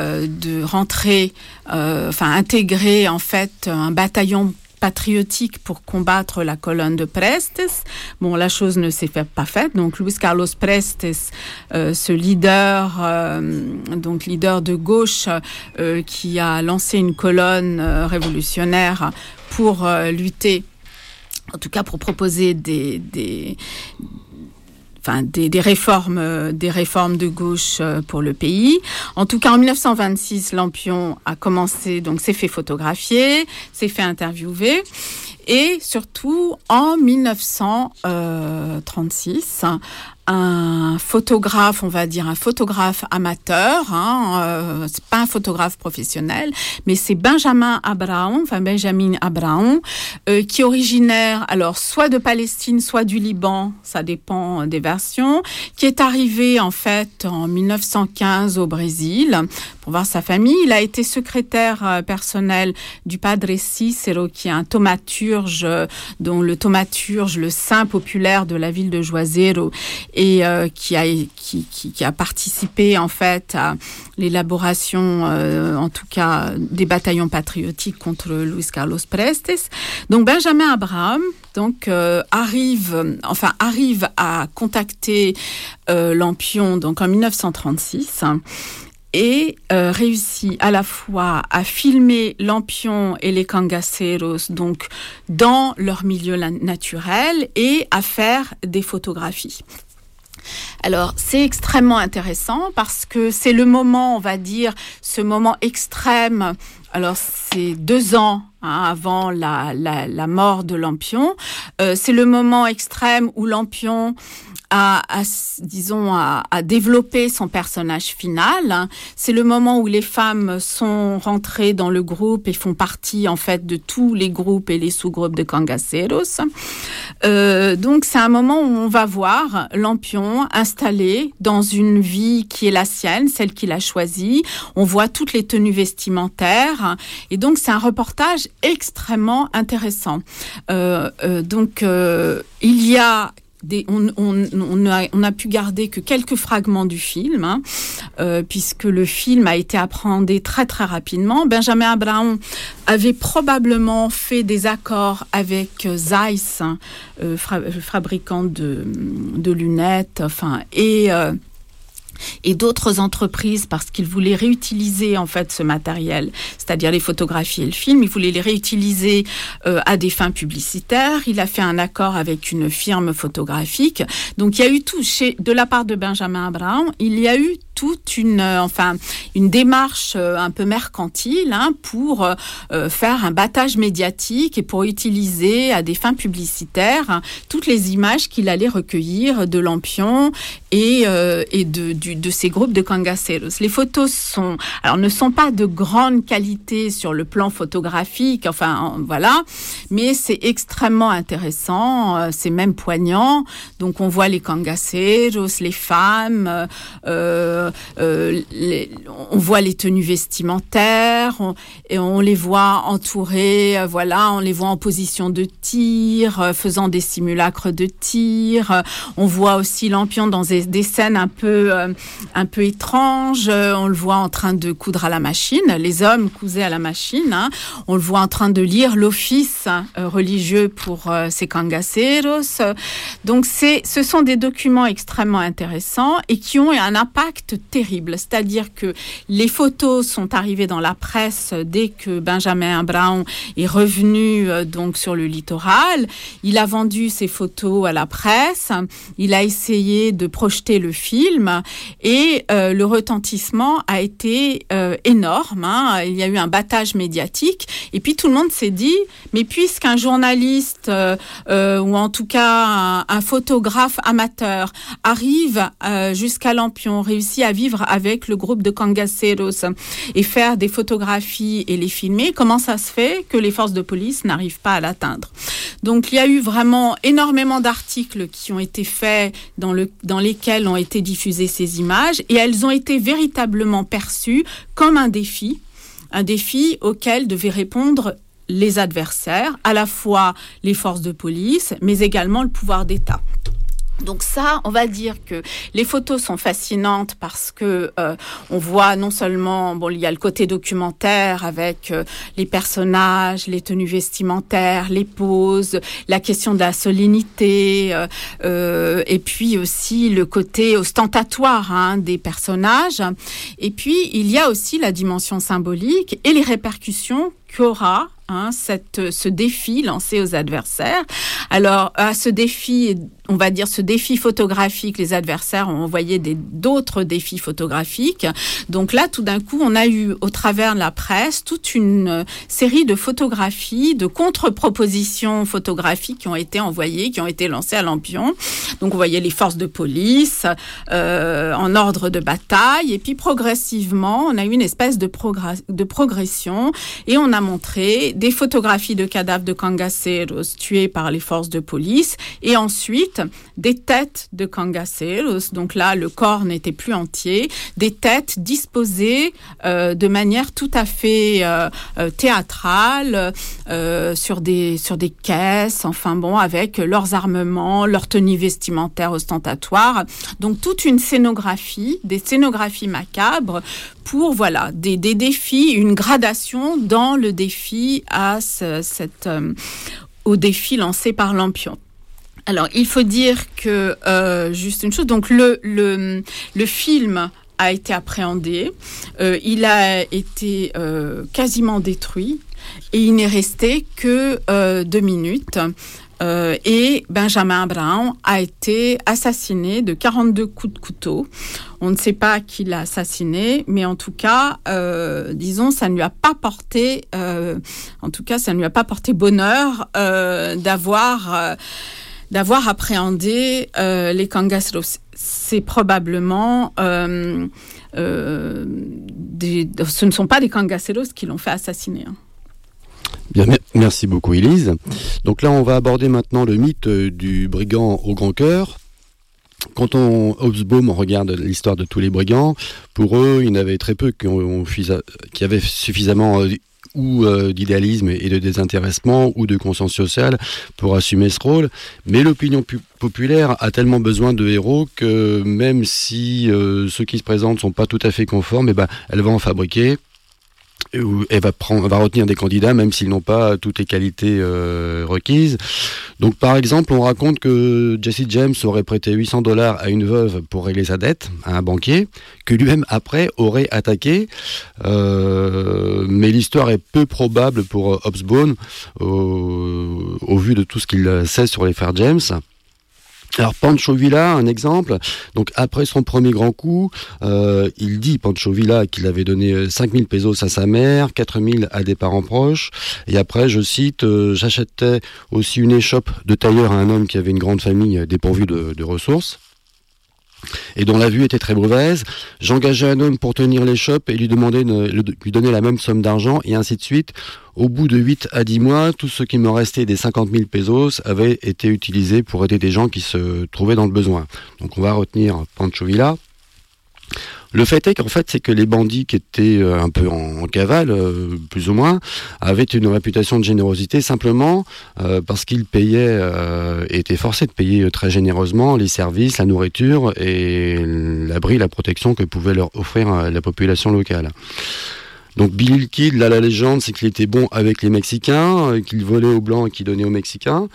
intégrer en fait un bataillon patriotique pour combattre la colonne de Prestes. Bon, la chose ne s'est pas faite. Donc, Luis Carlos Prestes, ce leader de gauche, qui a lancé une colonne révolutionnaire pour lutter, en tout cas pour proposer des réformes de gauche pour le pays. En tout cas, en 1926, Lampion a commencé, donc s'est fait photographier, s'est fait interviewer. Et surtout, en 1936, un photographe amateur, c'est pas un photographe professionnel, mais c'est Benjamin Abraão, qui est originaire, alors soit de Palestine, soit du Liban, ça dépend des versions, qui est arrivé en fait en 1915 au Brésil pour voir sa famille. Il a été secrétaire personnel du Padre Cícero, qui est un thaumaturge, dont le thaumaturge, le saint populaire de la ville de Juazeiro, et qui a participé en fait à l'élaboration, en tout cas, des bataillons patriotiques contre Luis Carlos Prestes. Donc Benjamin Abraão arrive à contacter Lampion donc en 1936. Et réussit à la fois à filmer Lampion et les cangaceiros donc dans leur milieu naturel et à faire des photographies. Alors, c'est extrêmement intéressant parce que c'est le moment, on va dire, ce moment extrême. Alors, c'est 2 ans avant la mort de Lampion. C'est le moment extrême où Lampion a développé son personnage final. C'est le moment où les femmes sont rentrées dans le groupe et font partie, en fait, de tous les groupes et les sous-groupes de cangaceiros. Donc, c'est un moment où on va voir Lampion installé dans une vie qui est la sienne, celle qu'il a choisie. On voit toutes les tenues vestimentaires. Et donc, c'est un reportage extrêmement intéressant. Il y a on a pu garder que quelques fragments du film, puisque le film a été appréhendé très très rapidement. Benjamin Abraão avait probablement fait des accords avec Zeiss, fabricant de lunettes, et d'autres entreprises parce qu'ils voulaient réutiliser en fait ce matériel, c'est-à-dire les photographies et le film, ils voulaient les réutiliser à des fins publicitaires. Il a fait un accord avec une firme photographique. Donc il y a eu de la part de Benjamin Abraão, il y a eu toute une démarche un peu mercantile pour faire un battage médiatique et pour utiliser à des fins publicitaires toutes les images qu'il allait recueillir de Lampion et de ces groupes de cangaceiros. Les photos ne sont pas de grande qualité sur le plan photographique, mais c'est extrêmement intéressant, c'est même poignant. Donc on voit les cangaceiros, les femmes, on voit les tenues vestimentaires, et on les voit entourés, on les voit en position de tir, faisant des simulacres de tir. On voit aussi Lampion dans des scènes un peu étranges. On le voit en train de coudre à la machine. Les hommes cousaient à la machine. On le voit en train de lire l'office religieux pour ces cangaceiros. Donc ce sont des documents extrêmement intéressants et qui ont un impact terrible. C'est-à-dire que les photos sont arrivées dans la presse dès que Benjamin Abraão est revenu donc sur le littoral. Il a vendu ses photos à la presse. Il a essayé de projeter le film et le retentissement a été énorme. Il y a eu un battage médiatique et puis tout le monde s'est dit mais puisqu'un journaliste ou en tout cas un photographe amateur arrive jusqu'à Lampion, réussit à vivre avec le groupe de cangaceiros et faire des photographies et les filmer, comment ça se fait que les forces de police n'arrivent pas à l'atteindre? Donc il y a eu vraiment énormément d'articles qui ont été faits dans lesquels ont été diffusées ces ces images et elles ont été véritablement perçues comme un défi auquel devaient répondre les adversaires, à la fois les forces de police, mais également le pouvoir d'État. Donc ça, on va dire que les photos sont fascinantes parce que on voit non seulement, il y a le côté documentaire avec les personnages, les tenues vestimentaires, les poses, la question de la solennité, et puis aussi le côté ostentatoire des personnages. Et puis il y a aussi la dimension symbolique et les répercussions qu'aura ce défi lancé aux adversaires. Alors, à ce défi, on va dire ce défi photographique, les adversaires ont envoyé d'autres défis photographiques. Donc là, tout d'un coup, on a eu, au travers de la presse, toute une série de photographies, de contre-propositions photographiques qui ont été envoyées, qui ont été lancées à Lampion. Donc, on voyait les forces de police en ordre de bataille. Et puis, progressivement, on a eu une espèce de progression et on a montré des photographies de cadavres de cangaceiros tués par les forces de police et ensuite des têtes de cangaceiros. Donc là, le corps n'était plus entier, des têtes disposées de manière tout à fait théâtrale sur des caisses, avec leurs armements, leurs tenues vestimentaires ostentatoires. Donc toute une scénographie, des scénographies macabres pour des défis, une gradation dans le défi au défi lancé par Lampion. Alors, il faut dire que, juste une chose, donc le film a été appréhendé, il a été quasiment détruit et il n'est resté que 2 minutes. Et Benjamin Brown a été assassiné de 42 coups de couteau. On ne sait pas qui l'a assassiné, mais en tout cas, disons, ça ne lui a pas porté, bonheur d'avoir appréhendé les cangaceiros. C'est probablement ce ne sont pas des cangaceiros qui l'ont fait assassiner. Bien, merci beaucoup Élise. Donc là, on va aborder maintenant le mythe du brigand au grand cœur. Quand Hobsbawm regarde l'histoire de tous les brigands, pour eux, il y en avait très peu qui avaient suffisamment d'idéalisme et de désintéressement ou de conscience sociale pour assumer ce rôle. Mais l'opinion populaire a tellement besoin de héros que même si ceux qui se présentent ne sont pas tout à fait conformes, elle va en fabriquer. Elle va retenir des candidats même s'ils n'ont pas toutes les qualités requises. Donc par exemple, on raconte que Jesse James aurait prêté $800 à une veuve pour régler sa dette à un banquier, que lui-même après aurait attaqué. Mais l'histoire est peu probable pour Hobsbawm au vu de tout ce qu'il sait sur les frères James. Alors Pancho Villa, un exemple. Donc après son premier grand coup, il dit Pancho Villa qu'il avait donné 5,000 pesos à sa mère, 4,000 à des parents proches. Et après, je cite, j'achetais aussi une échoppe de tailleur à un homme qui avait une grande famille dépourvue de ressources et dont la vue était très mauvaise. J'engageais un homme pour tenir l'échoppe et lui donner la même somme d'argent, et ainsi de suite. Au bout de 8 à 10 mois, tout ce qui me restait des 50,000 pesos avait été utilisé pour aider des gens qui se trouvaient dans le besoin. Donc on va retenir Pancho Villa. Le fait est c'est que les bandits qui étaient un peu en cavale, plus ou moins, avaient une réputation de générosité simplement parce qu'ils payaient, étaient forcés de payer très généreusement les services, la nourriture et l'abri, la protection que pouvait leur offrir la population locale. Donc Billy the Kid, là la légende, c'est qu'il était bon avec les Mexicains, qu'il volait aux Blancs et qu'il donnait aux Mexicains.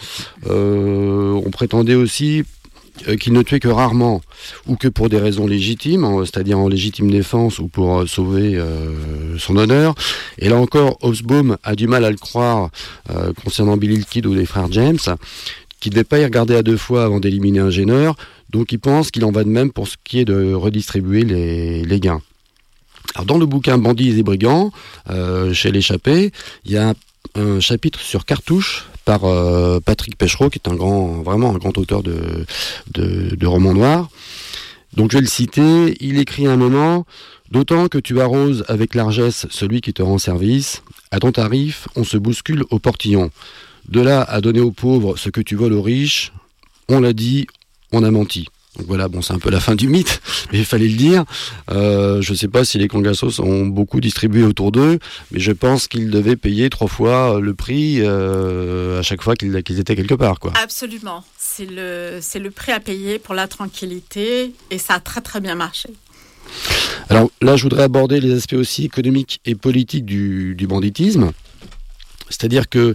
On prétendait aussi qu'il ne tuait que rarement, ou que pour des raisons légitimes, c'est-à-dire en légitime défense ou pour sauver son honneur. Et là encore, Hobsbawm a du mal à le croire concernant Billy the Kid ou les frères James, qui ne devait pas y regarder à 2 fois avant d'éliminer un gêneur, donc il pense qu'il en va de même pour ce qui est de redistribuer les gains. Alors dans le bouquin Bandits et brigands, chez l'échappée, il y a un chapitre sur Cartouche par Patrick Péchereau, qui est vraiment un grand auteur de romans noirs. Donc je vais le citer, il écrit à un moment « D'autant que tu arroses avec largesse celui qui te rend service, à ton tarif, on se bouscule au portillon. De là à donner aux pauvres ce que tu voles aux riches, on l'a dit, on a menti. » Donc voilà, bon, c'est un peu la fin du mythe, mais il fallait le dire. Je ne sais pas si les Congassos ont beaucoup distribué autour d'eux, mais je pense qu'ils devaient payer 3 fois le prix à chaque fois qu'ils étaient quelque part, quoi. Absolument. C'est le prix à payer pour la tranquillité, et ça a très très bien marché. Alors là, je voudrais aborder les aspects aussi économiques et politiques du banditisme. C'est-à-dire que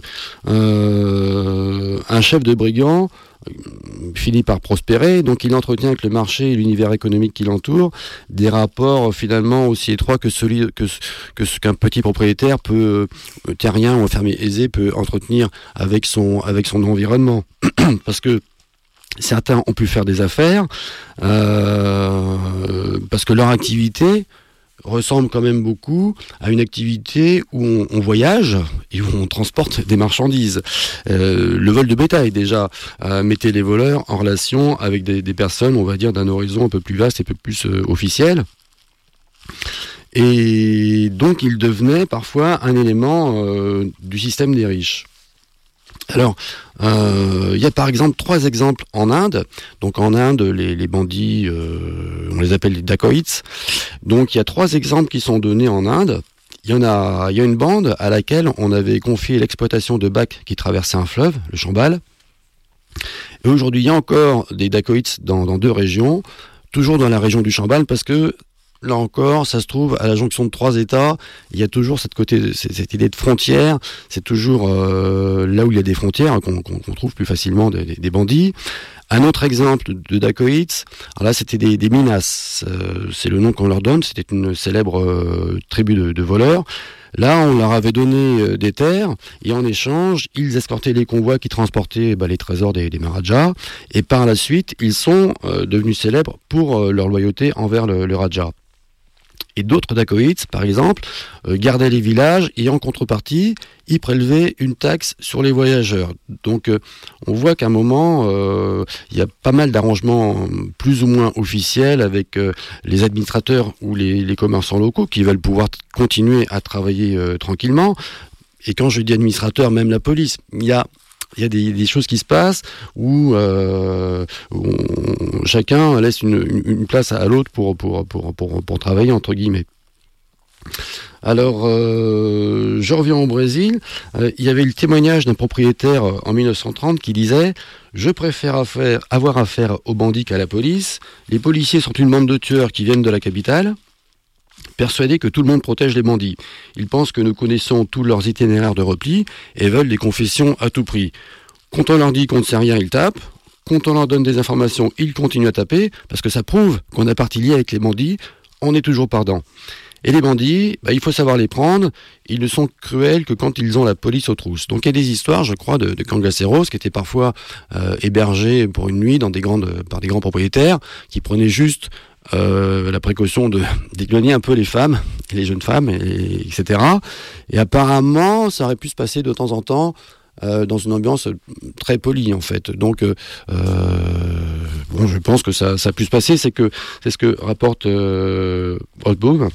un chef de brigand finit par prospérer, donc il entretient avec le marché et l'univers économique qui l'entoure des rapports finalement aussi étroits que ce qu'un petit propriétaire terrien ou un fermier aisé peut entretenir avec son environnement. Parce que certains ont pu faire des affaires parce que leur activité ressemble quand même beaucoup à une activité où on voyage et où on transporte des marchandises. Le vol de bétail, déjà, mettait les voleurs en relation avec des personnes, on va dire, d'un horizon un peu plus vaste et un peu plus officiel. Et donc, il devenait parfois un élément du système des riches. Alors, il y a par exemple 3 exemples en Inde. Donc en Inde, les bandits, on les appelle les dacoïts. Donc il y a 3 exemples qui sont donnés en Inde. Il y a une bande à laquelle on avait confié l'exploitation de bacs qui traversaient un fleuve, le Chambal. Et aujourd'hui, il y a encore des dacoïts dans 2 régions, toujours dans la région du Chambal, parce que là encore, ça se trouve à la jonction de 3 États. Il y a toujours cette idée de frontière. C'est toujours là où il y a des frontières qu'on trouve plus facilement des bandits. Un autre exemple de dacoïts, alors là c'était des minas. C'est le nom qu'on leur donne. C'était une célèbre tribu de voleurs. Là, on leur avait donné des terres et en échange, ils escortaient les convois qui transportaient les trésors des Maharajas. Et par la suite, ils sont devenus célèbres pour leur loyauté envers le Raja. Et d'autres dacoïts, par exemple, gardaient les villages et en contrepartie, ils prélevaient une taxe sur les voyageurs. Donc on voit qu'à un moment, il y a pas mal d'arrangements plus ou moins officiels avec les administrateurs ou les commerçants locaux qui veulent pouvoir continuer à travailler tranquillement. Et quand je dis administrateur, même la police, il y a des choses qui se passent où chacun laisse une place à l'autre pour travailler, entre guillemets. Alors, je reviens au Brésil. Il y avait le témoignage d'un propriétaire en 1930 qui disait « Je préfère avoir affaire aux bandits qu'à la police. Les policiers sont une bande de tueurs qui viennent de la capitale, persuadés que tout le monde protège les bandits. Ils pensent que nous connaissons tous leurs itinéraires de repli et veulent des confessions à tout prix. Quand on leur dit qu'on ne sait rien, ils tapent. Quand on leur donne des informations, ils continuent à taper, parce que ça prouve qu'on a partie liée avec les bandits, on est toujours pardon. Et les bandits, il faut savoir les prendre, ils ne sont cruels que quand ils ont la police aux trousses. » Donc il y a des histoires, je crois, de cangaceiros qui étaient parfois hébergés pour une nuit par des grands propriétaires, qui prenaient juste la précaution d'éloigner un peu les femmes, les jeunes femmes, etc. Et apparemment, ça aurait pu se passer de temps en temps dans une ambiance très polie, en fait. Donc, je pense que ça a pu se passer. C'est ce que rapporte Hobsbawm.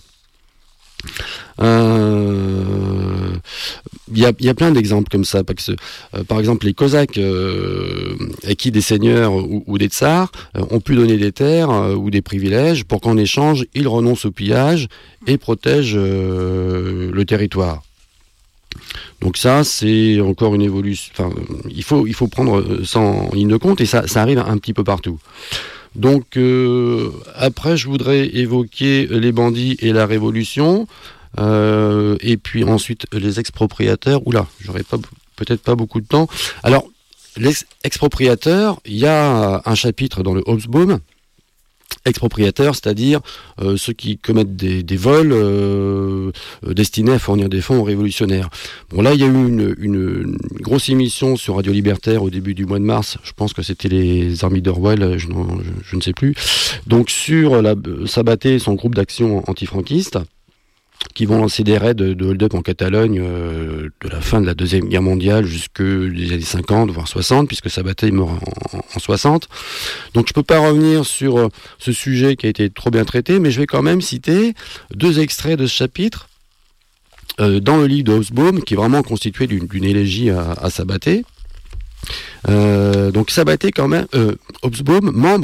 Il y a plein d'exemples comme ça. Par exemple, les Cosaques à qui des seigneurs ou des tsars ont pu donner des terres ou des privilèges pour qu'en échange, ils renoncent au pillage et protègent le territoire. Donc ça, c'est encore une évolution. Enfin, il faut prendre ça en ligne de compte et ça arrive un petit peu partout. Donc après, je voudrais évoquer les bandits et la révolution, et puis ensuite les expropriateurs. Oula, j'aurais peut-être pas beaucoup de temps. Alors, les expropriateurs, il y a un chapitre dans le Hobsbawm. Expropriateurs, c'est-à-dire ceux qui commettent des vols destinés à fournir des fonds aux révolutionnaires. Bon, là, il y a eu une grosse émission sur Radio Libertaire au début du mois de mars. Je pense que c'était les Armies d'Orwell, je ne sais plus. Donc, sur Sabaté et son groupe d'action antifranquiste, qui vont lancer des raids de hold-up en Catalogne de la fin de la Deuxième Guerre mondiale jusque des années 50, voire 60, puisque Sabaté est mort en 60. Donc je peux pas revenir sur ce sujet qui a été trop bien traité, mais je vais quand même citer 2 extraits de ce chapitre dans le livre de Hobsbawm, qui est vraiment constitué d'une élégie à Sabaté. Donc Sabaté, quand même, Hobsbawm, membre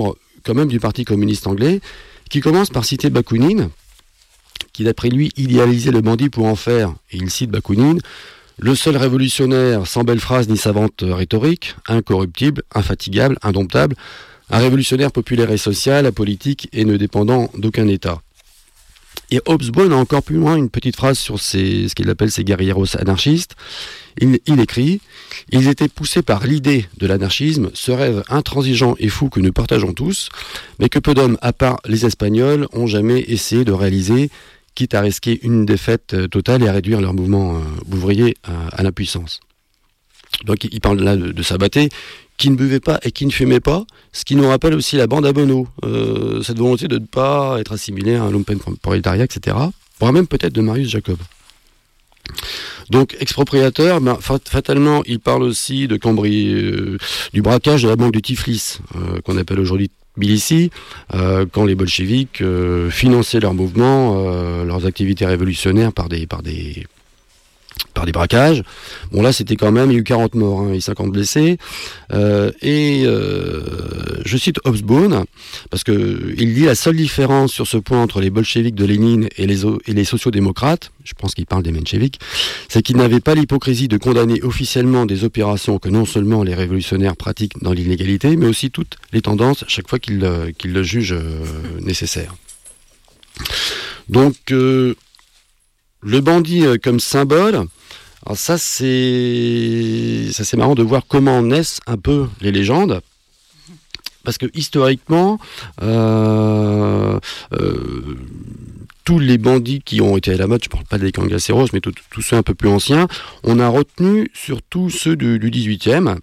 quand même du Parti communiste anglais, qui commence par citer Bakounine, qui d'après lui idéalisait le bandit pour en faire, et il cite Bakounine, le seul révolutionnaire sans belles phrases ni savante rhétorique, incorruptible, infatigable, indomptable, un révolutionnaire populaire et social, apolitique et ne dépendant d'aucun État. Et Hobsbawm a encore plus loin une petite phrase sur ce qu'il appelle ses guerrilleros anarchistes. Il écrit « Ils étaient poussés par l'idée de l'anarchisme, ce rêve intransigeant et fou que nous partageons tous, mais que peu d'hommes, à part les Espagnols, ont jamais essayé de réaliser, quitte à risquer une défaite totale et à réduire leur mouvement ouvrier à l'impuissance. » Donc il parle là de Sabaté, qui ne buvait pas et qui ne fumait pas, ce qui nous rappelle aussi la bande à Bono, cette volonté de ne pas être assimilé à un lumpenprolétariat, etc. Voire même peut-être de Marius Jacob. Donc expropriateur, fatalement il parle aussi de du braquage de la banque de Tiflis, qu'on appelle aujourd'hui Tbilissi, quand les bolcheviks finançaient leur mouvement, leurs activités révolutionnaires par des braquages. Bon là c'était quand même, il y a eu 40 morts et 50 blessés. Je cite Hobsbawm, parce qu'il dit la seule différence sur ce point entre les bolcheviks de Lénine et les sociodémocrates, je pense qu'il parle des mencheviks, c'est qu'ils n'avaient pas l'hypocrisie de condamner officiellement des opérations que non seulement les révolutionnaires pratiquent dans l'illégalité, mais aussi toutes les tendances chaque fois qu'ils le jugent nécessaire. Donc le bandit comme symbole, alors ça c'est marrant de voir comment naissent un peu les légendes, parce que historiquement tous les bandits qui ont été à la mode, je ne parle pas des cangaceros, mais tous ceux un peu plus anciens, on a retenu surtout ceux du 18e,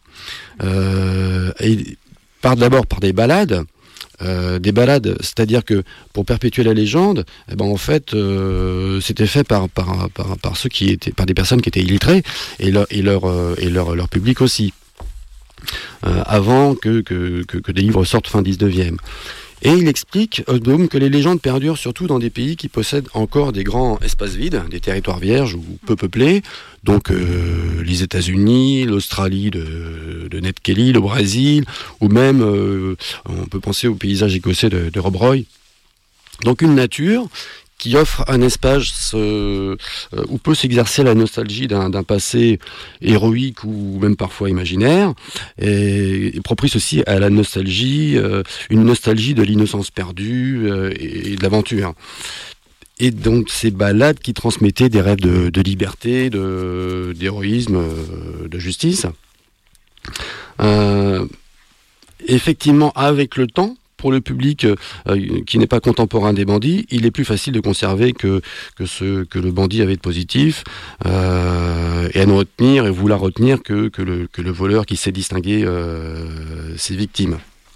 et d'abord par des ballades. C'est-à-dire que pour perpétuer la légende, en fait, c'était fait par ceux qui étaient, par des personnes qui étaient illettrées et leur public aussi, avant que des livres sortent fin 19e. Et il explique, Hobsbawm, que les légendes perdurent surtout dans des pays qui possèdent encore des grands espaces vides, des territoires vierges ou peu peuplés, donc les États-Unis, l'Australie de Ned Kelly, le Brésil, ou même, on peut penser au paysage écossais de Rob Roy. Donc une nature qui offre un espace où peut s'exercer la nostalgie d'un passé héroïque ou même parfois imaginaire, et propice aussi à la nostalgie, une nostalgie de l'innocence perdue et de l'aventure. Et donc ces ballades qui transmettaient des rêves de liberté, d'héroïsme, de justice. Effectivement, avec le temps, pour le public qui n'est pas contemporain des bandits, il est plus facile de conserver que le bandit avait de positif, et à ne retenir et vouloir retenir que le voleur qui sait distinguer ses victimes.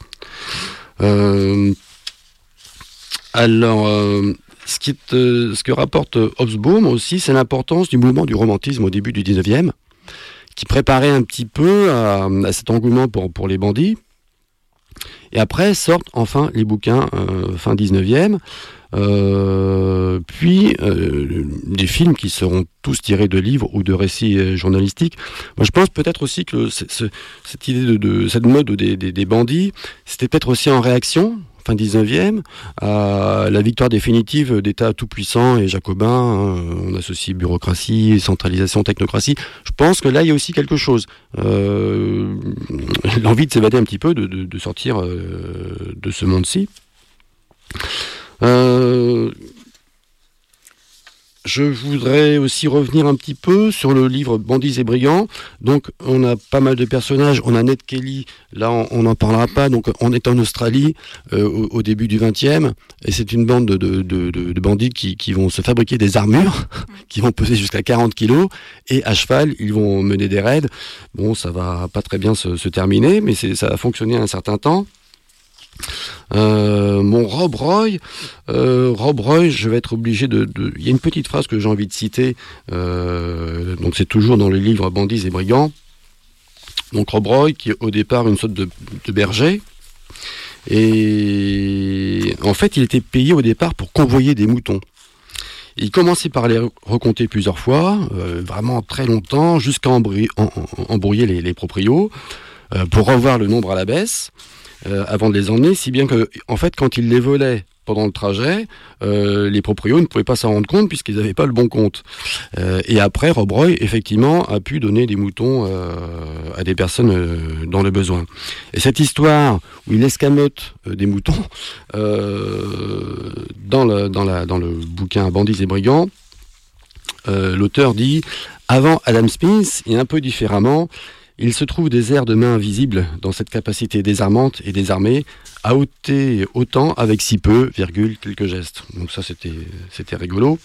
Ce que rapporte Hobsbawm aussi, c'est l'importance du mouvement du romantisme au début du 19e, qui préparait un petit peu à cet engouement pour les bandits. Et après sortent enfin les bouquins fin 19e, puis des films qui seront tous tirés de livres ou de récits journalistiques. Moi je pense peut-être aussi que cette idée de cette mode des bandits, c'était peut-être aussi en réaction, fin 19e, à la victoire définitive d'États tout-puissants et jacobins. On associe bureaucratie, centralisation, technocratie. Je pense que là, il y a aussi quelque chose. L'envie de s'évader un petit peu, de sortir de ce monde-ci. Je voudrais aussi revenir un petit peu sur le livre Bandits et Brigands. Donc, on a pas mal de personnages. On a Ned Kelly, là, on n'en parlera pas. Donc, on est en Australie au début du XXe, et c'est une bande de bandits qui vont se fabriquer des armures, qui vont peser jusqu'à 40 kilos, et à cheval, ils vont mener des raids. Bon, ça va pas très bien se terminer, mais ça a fonctionné un certain temps. Rob Roy, je vais être obligé il y a une petite phrase que j'ai envie de citer, donc c'est toujours dans le livre Bandits et Brigands. Donc Rob Roy, qui est au départ une sorte de berger, et en fait il était payé au départ pour convoyer des moutons. Il commençait par les recompter plusieurs fois, vraiment très longtemps, jusqu'à embrouiller les proprios, pour revoir le nombre à la baisse. avant de les emmener, si bien que, en fait, quand ils les volaient pendant le trajet, les proprios ne pouvaient pas s'en rendre compte puisqu'ils n'avaient pas le bon compte. Et après, Rob Roy, effectivement, a pu donner des moutons à des personnes dans le besoin. Et cette histoire où il escamote des moutons, dans le bouquin Bandits et Brigands, l'auteur dit « Avant Adam Smith, et un peu différemment, il se trouve des airs de main invisibles dans cette capacité désarmante et désarmée à ôter autant avec si peu, quelques gestes. » Donc ça, c'était rigolo.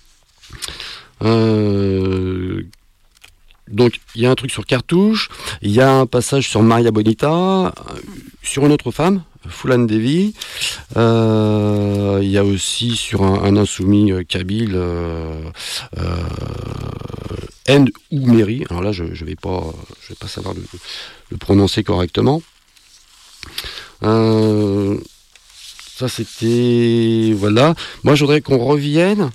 Donc il y a un truc sur Cartouche, il y a un passage sur Maria Bonita, sur une autre femme, Fulan Devi. Il y a aussi sur un insoumis kabyle, End ou Mary. Alors là, je vais pas savoir le prononcer correctement. Ça c'était voilà. Moi, je voudrais qu'on revienne.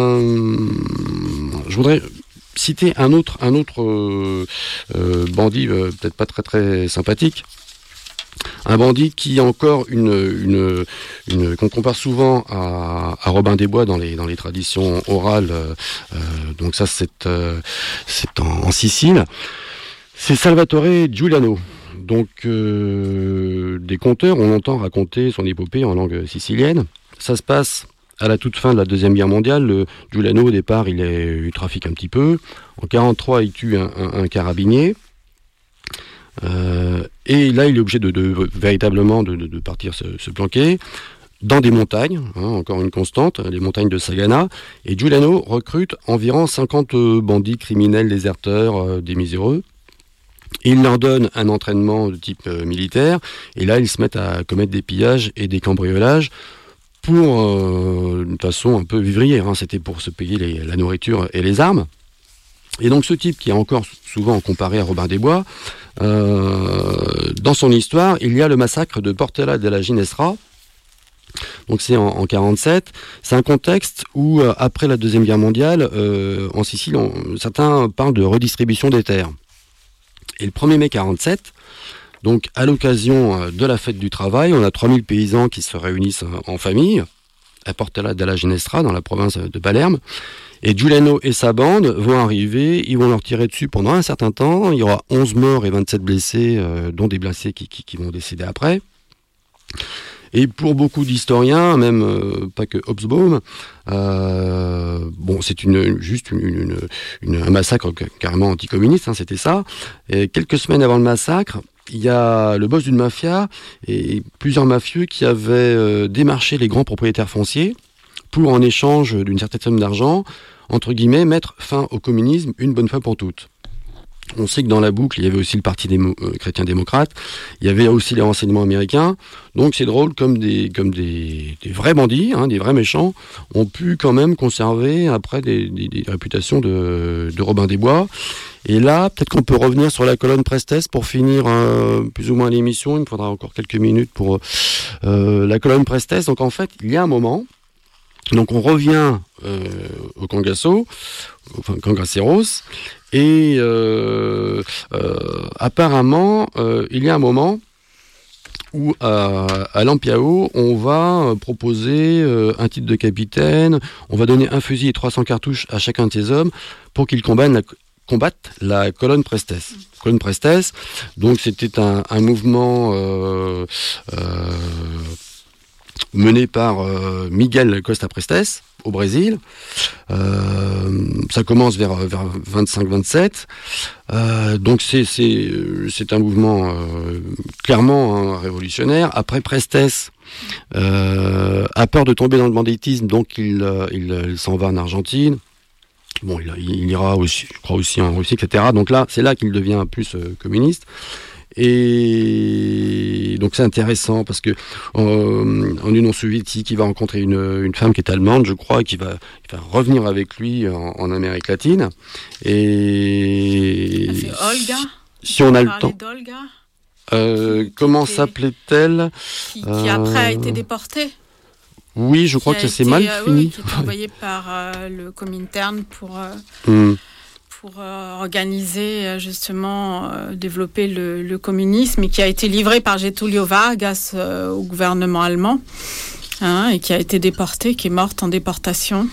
Je voudrais citer un autre bandit, peut-être pas très très sympathique. Un bandit qui est encore qu'on compare souvent à Robin des Bois dans les traditions orales. Donc ça, c'est en Sicile. C'est Salvatore Giuliano. Donc des conteurs, on entend raconter son épopée en langue sicilienne. Ça se passe à la toute fin de la Deuxième Guerre mondiale. Giuliano, au départ, il trafique un petit peu. En 1943, il tue un carabinier. Et là, il est obligé véritablement de partir se planquer dans des montagnes, encore une constante, les montagnes de Sagana. Et Giuliano recrute environ 50 bandits criminels déserteurs, des miséreux. Et il leur donne un entraînement de type militaire. Et là, ils se mettent à commettre des pillages et des cambriolages pour une façon un peu vivrière. C'était pour se payer la nourriture et les armes. Et donc ce type qui est encore souvent comparé à Robin des Bois, dans son histoire, il y a le massacre de Portella della Ginestra. Donc c'est en 1947. C'est un contexte où, après la Deuxième Guerre mondiale, en Sicile, certains parlent de redistribution des terres. Et le 1er mai 1947, donc à l'occasion de la fête du travail, on a 3000 paysans qui se réunissent en famille à Portella della Ginestra, dans la province de Palerme. Et Giuliano et sa bande vont arriver, ils vont leur tirer dessus pendant un certain temps. Il y aura 11 morts et 27 blessés, dont des blessés qui vont décéder après. Et pour beaucoup d'historiens, même pas que Hobsbawm, c'est juste un massacre carrément anticommuniste, c'était ça. Et quelques semaines avant le massacre, il y a le boss d'une mafia et plusieurs mafieux qui avaient démarché les grands propriétaires fonciers pour, en échange d'une certaine somme d'argent, entre guillemets, mettre fin au communisme une bonne fois pour toutes. On sait que dans la boucle, il y avait aussi le Parti chrétien-démocrate, il y avait aussi les renseignements américains, donc c'est drôle comme des vrais bandits, des vrais méchants, ont pu quand même conserver après des réputations de Robin des Bois. Et là, peut-être qu'on peut revenir sur la colonne Prestes pour finir plus ou moins l'émission. Il me faudra encore quelques minutes pour la colonne Prestes. Donc en fait, il y a un moment, donc on revient au Cangaceros, et apparemment, il y a un moment où à Lampiao, on va proposer un titre de capitaine, on va donner un fusil et 300 cartouches à chacun de ces hommes pour qu'ils combattent la colonne Prestes. Colonne Prestes, donc c'était un mouvement mené par Miguel Costa Prestes au Brésil. Ça commence vers 25-27. Donc c'est un mouvement clairement révolutionnaire. Après, Prestes a peur de tomber dans le banditisme, donc il s'en va en Argentine. Bon, il ira aussi, je crois, aussi en Russie, etc. Donc là, c'est là qu'il devient plus communiste. Et donc c'est intéressant parce que en Union soviétique, il va rencontrer une femme qui est allemande, je crois, qui va revenir avec lui en Amérique latine. Et c'est Olga. Si on a le temps. Comment s'appelait-elle qui après a été déportée. Oui, je crois que ça s'est mal fini. Qui est envoyé par le Comintern pour pour organiser justement développer le communisme et qui a été livré par Getúlio Vargas au gouvernement allemand et qui a été déporté, qui est morte en déportation.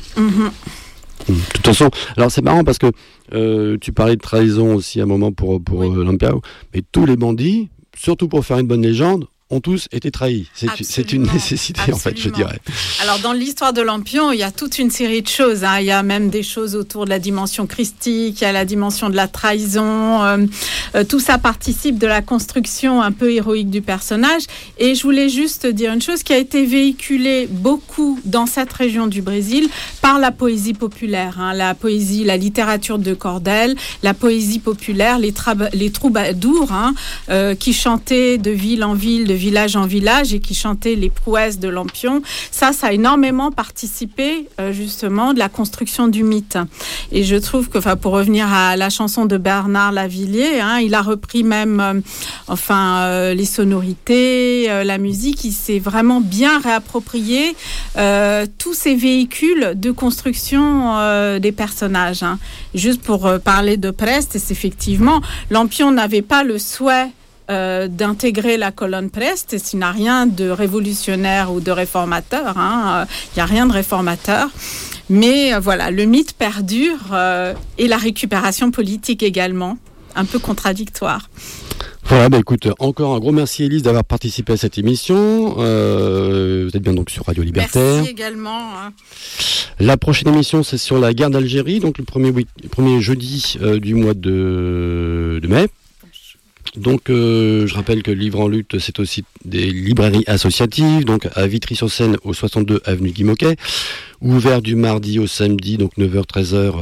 De toute façon, alors c'est marrant parce que tu parlais de trahison aussi à un moment pour Lampiao, mais tous les bandits, surtout pour faire une bonne légende, ont tous été trahis. C'est une nécessité, absolument. En fait, je dirais. Alors, dans l'histoire de Lampion, il y a toute une série de choses. Il y a même des choses autour de la dimension christique, il y a la dimension de la trahison. Tout ça participe de la construction un peu héroïque du personnage. Et je voulais juste dire une chose qui a été véhiculée beaucoup dans cette région du Brésil par la poésie populaire. La poésie, la littérature de Cordel, la poésie populaire, les troubadours qui chantaient de ville en ville, de village en village et qui chantaient les prouesses de Lampion. Ça a énormément participé justement de la construction du mythe. Et je trouve que, pour revenir à la chanson de Bernard Lavilliers, il a repris même les sonorités, la musique. Il s'est vraiment bien réapproprié tous ces véhicules de construction des personnages. Juste pour parler de Prestes, effectivement, Lampion n'avait pas le souhait d'intégrer la colonne Prestes. Il n'y a rien de révolutionnaire ou de réformateur. Il n'y a rien de réformateur. Mais voilà, le mythe perdure et la récupération politique également, un peu contradictoire. Voilà, écoute, encore un gros merci Élise d'avoir participé à cette émission. Vous êtes bien donc sur Radio Libertaire. Merci également. La prochaine émission, c'est sur la guerre d'Algérie, donc le premier jeudi du mois de mai. Donc, je rappelle que Livre en lutte, c'est aussi des librairies associatives, donc à Vitry-sur-Seine, au 62 avenue Guy Moquet, ouvert du mardi au samedi, donc 9h, 13h,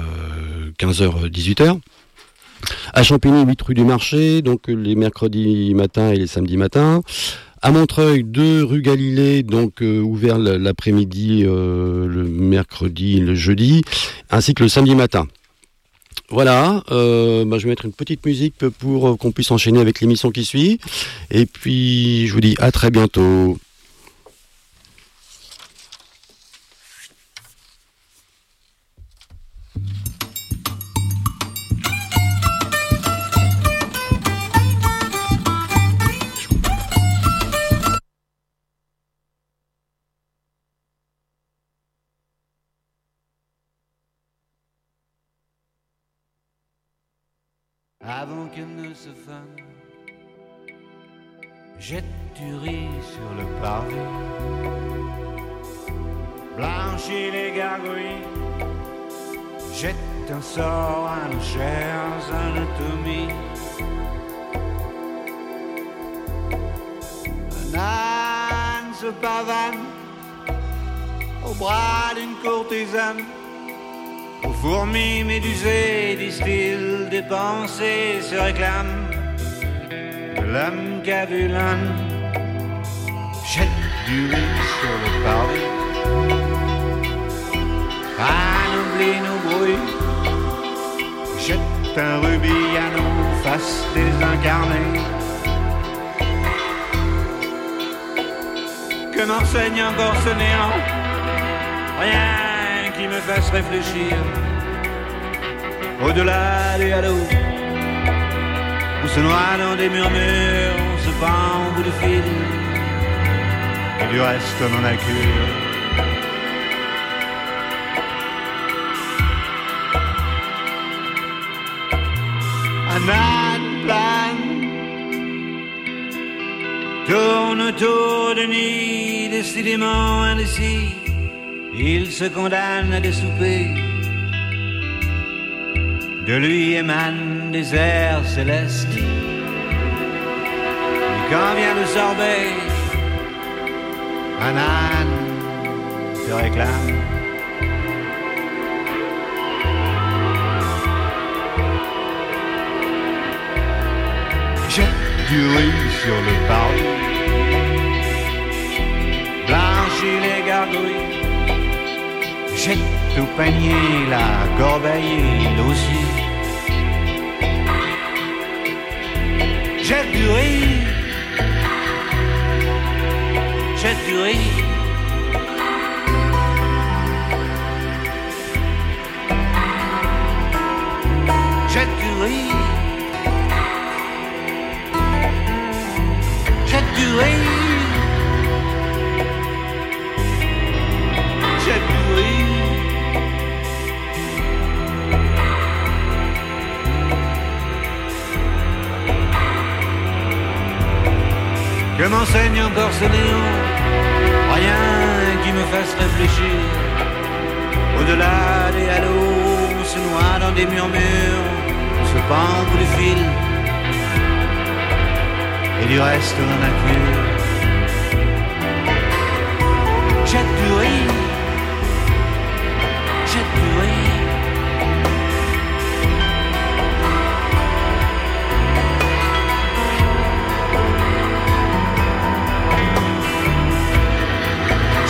15h, 18h. À Champigny, 8 rue du Marché, donc les mercredis matins et les samedis matins. À Montreuil, 2 rue Galilée, donc ouvert l'après-midi, le mercredi et le jeudi, ainsi que le samedi matin. Voilà, je vais mettre une petite musique pour qu'on puisse enchaîner avec l'émission qui suit. Et puis, je vous dis à très bientôt. Avant qu'elle ne se fane, jette du riz sur le pavé, blanchis les gargouilles, jette un sort à nos chères anatomies. Un âne se pavane au bras d'une courtisane. Aux fourmis médusées distillent des pensées se réclament de l'homme qu'a vu l'âne. Jette du riz sur le parvis, anoblit nos bruits, jette un rubis à nos faces désincarnées. Que m'enseigne encore ce néant? Rien qui me fasse réfléchir au-delà du halo, on se noie dans des murmures, on se pend au bout de fil, et du reste on n'en a cure. Un âne plane tourne autour de nid, décidément indécis. Il se condamne à des soupers. De lui émanent des airs célestes. Et quand vient le sorbet, un âne te réclame. Jette du riz sur le parvis, blanchis les gargouilles, jette au panier la corbeille et l'osier. Jette du riz, jette du riz. enseigne encore ce néant. Rien qui me fasse réfléchir. Au-delà des halos, on se noie dans des murmures, on se pend au bout du fil. Et du reste on n'en a plus.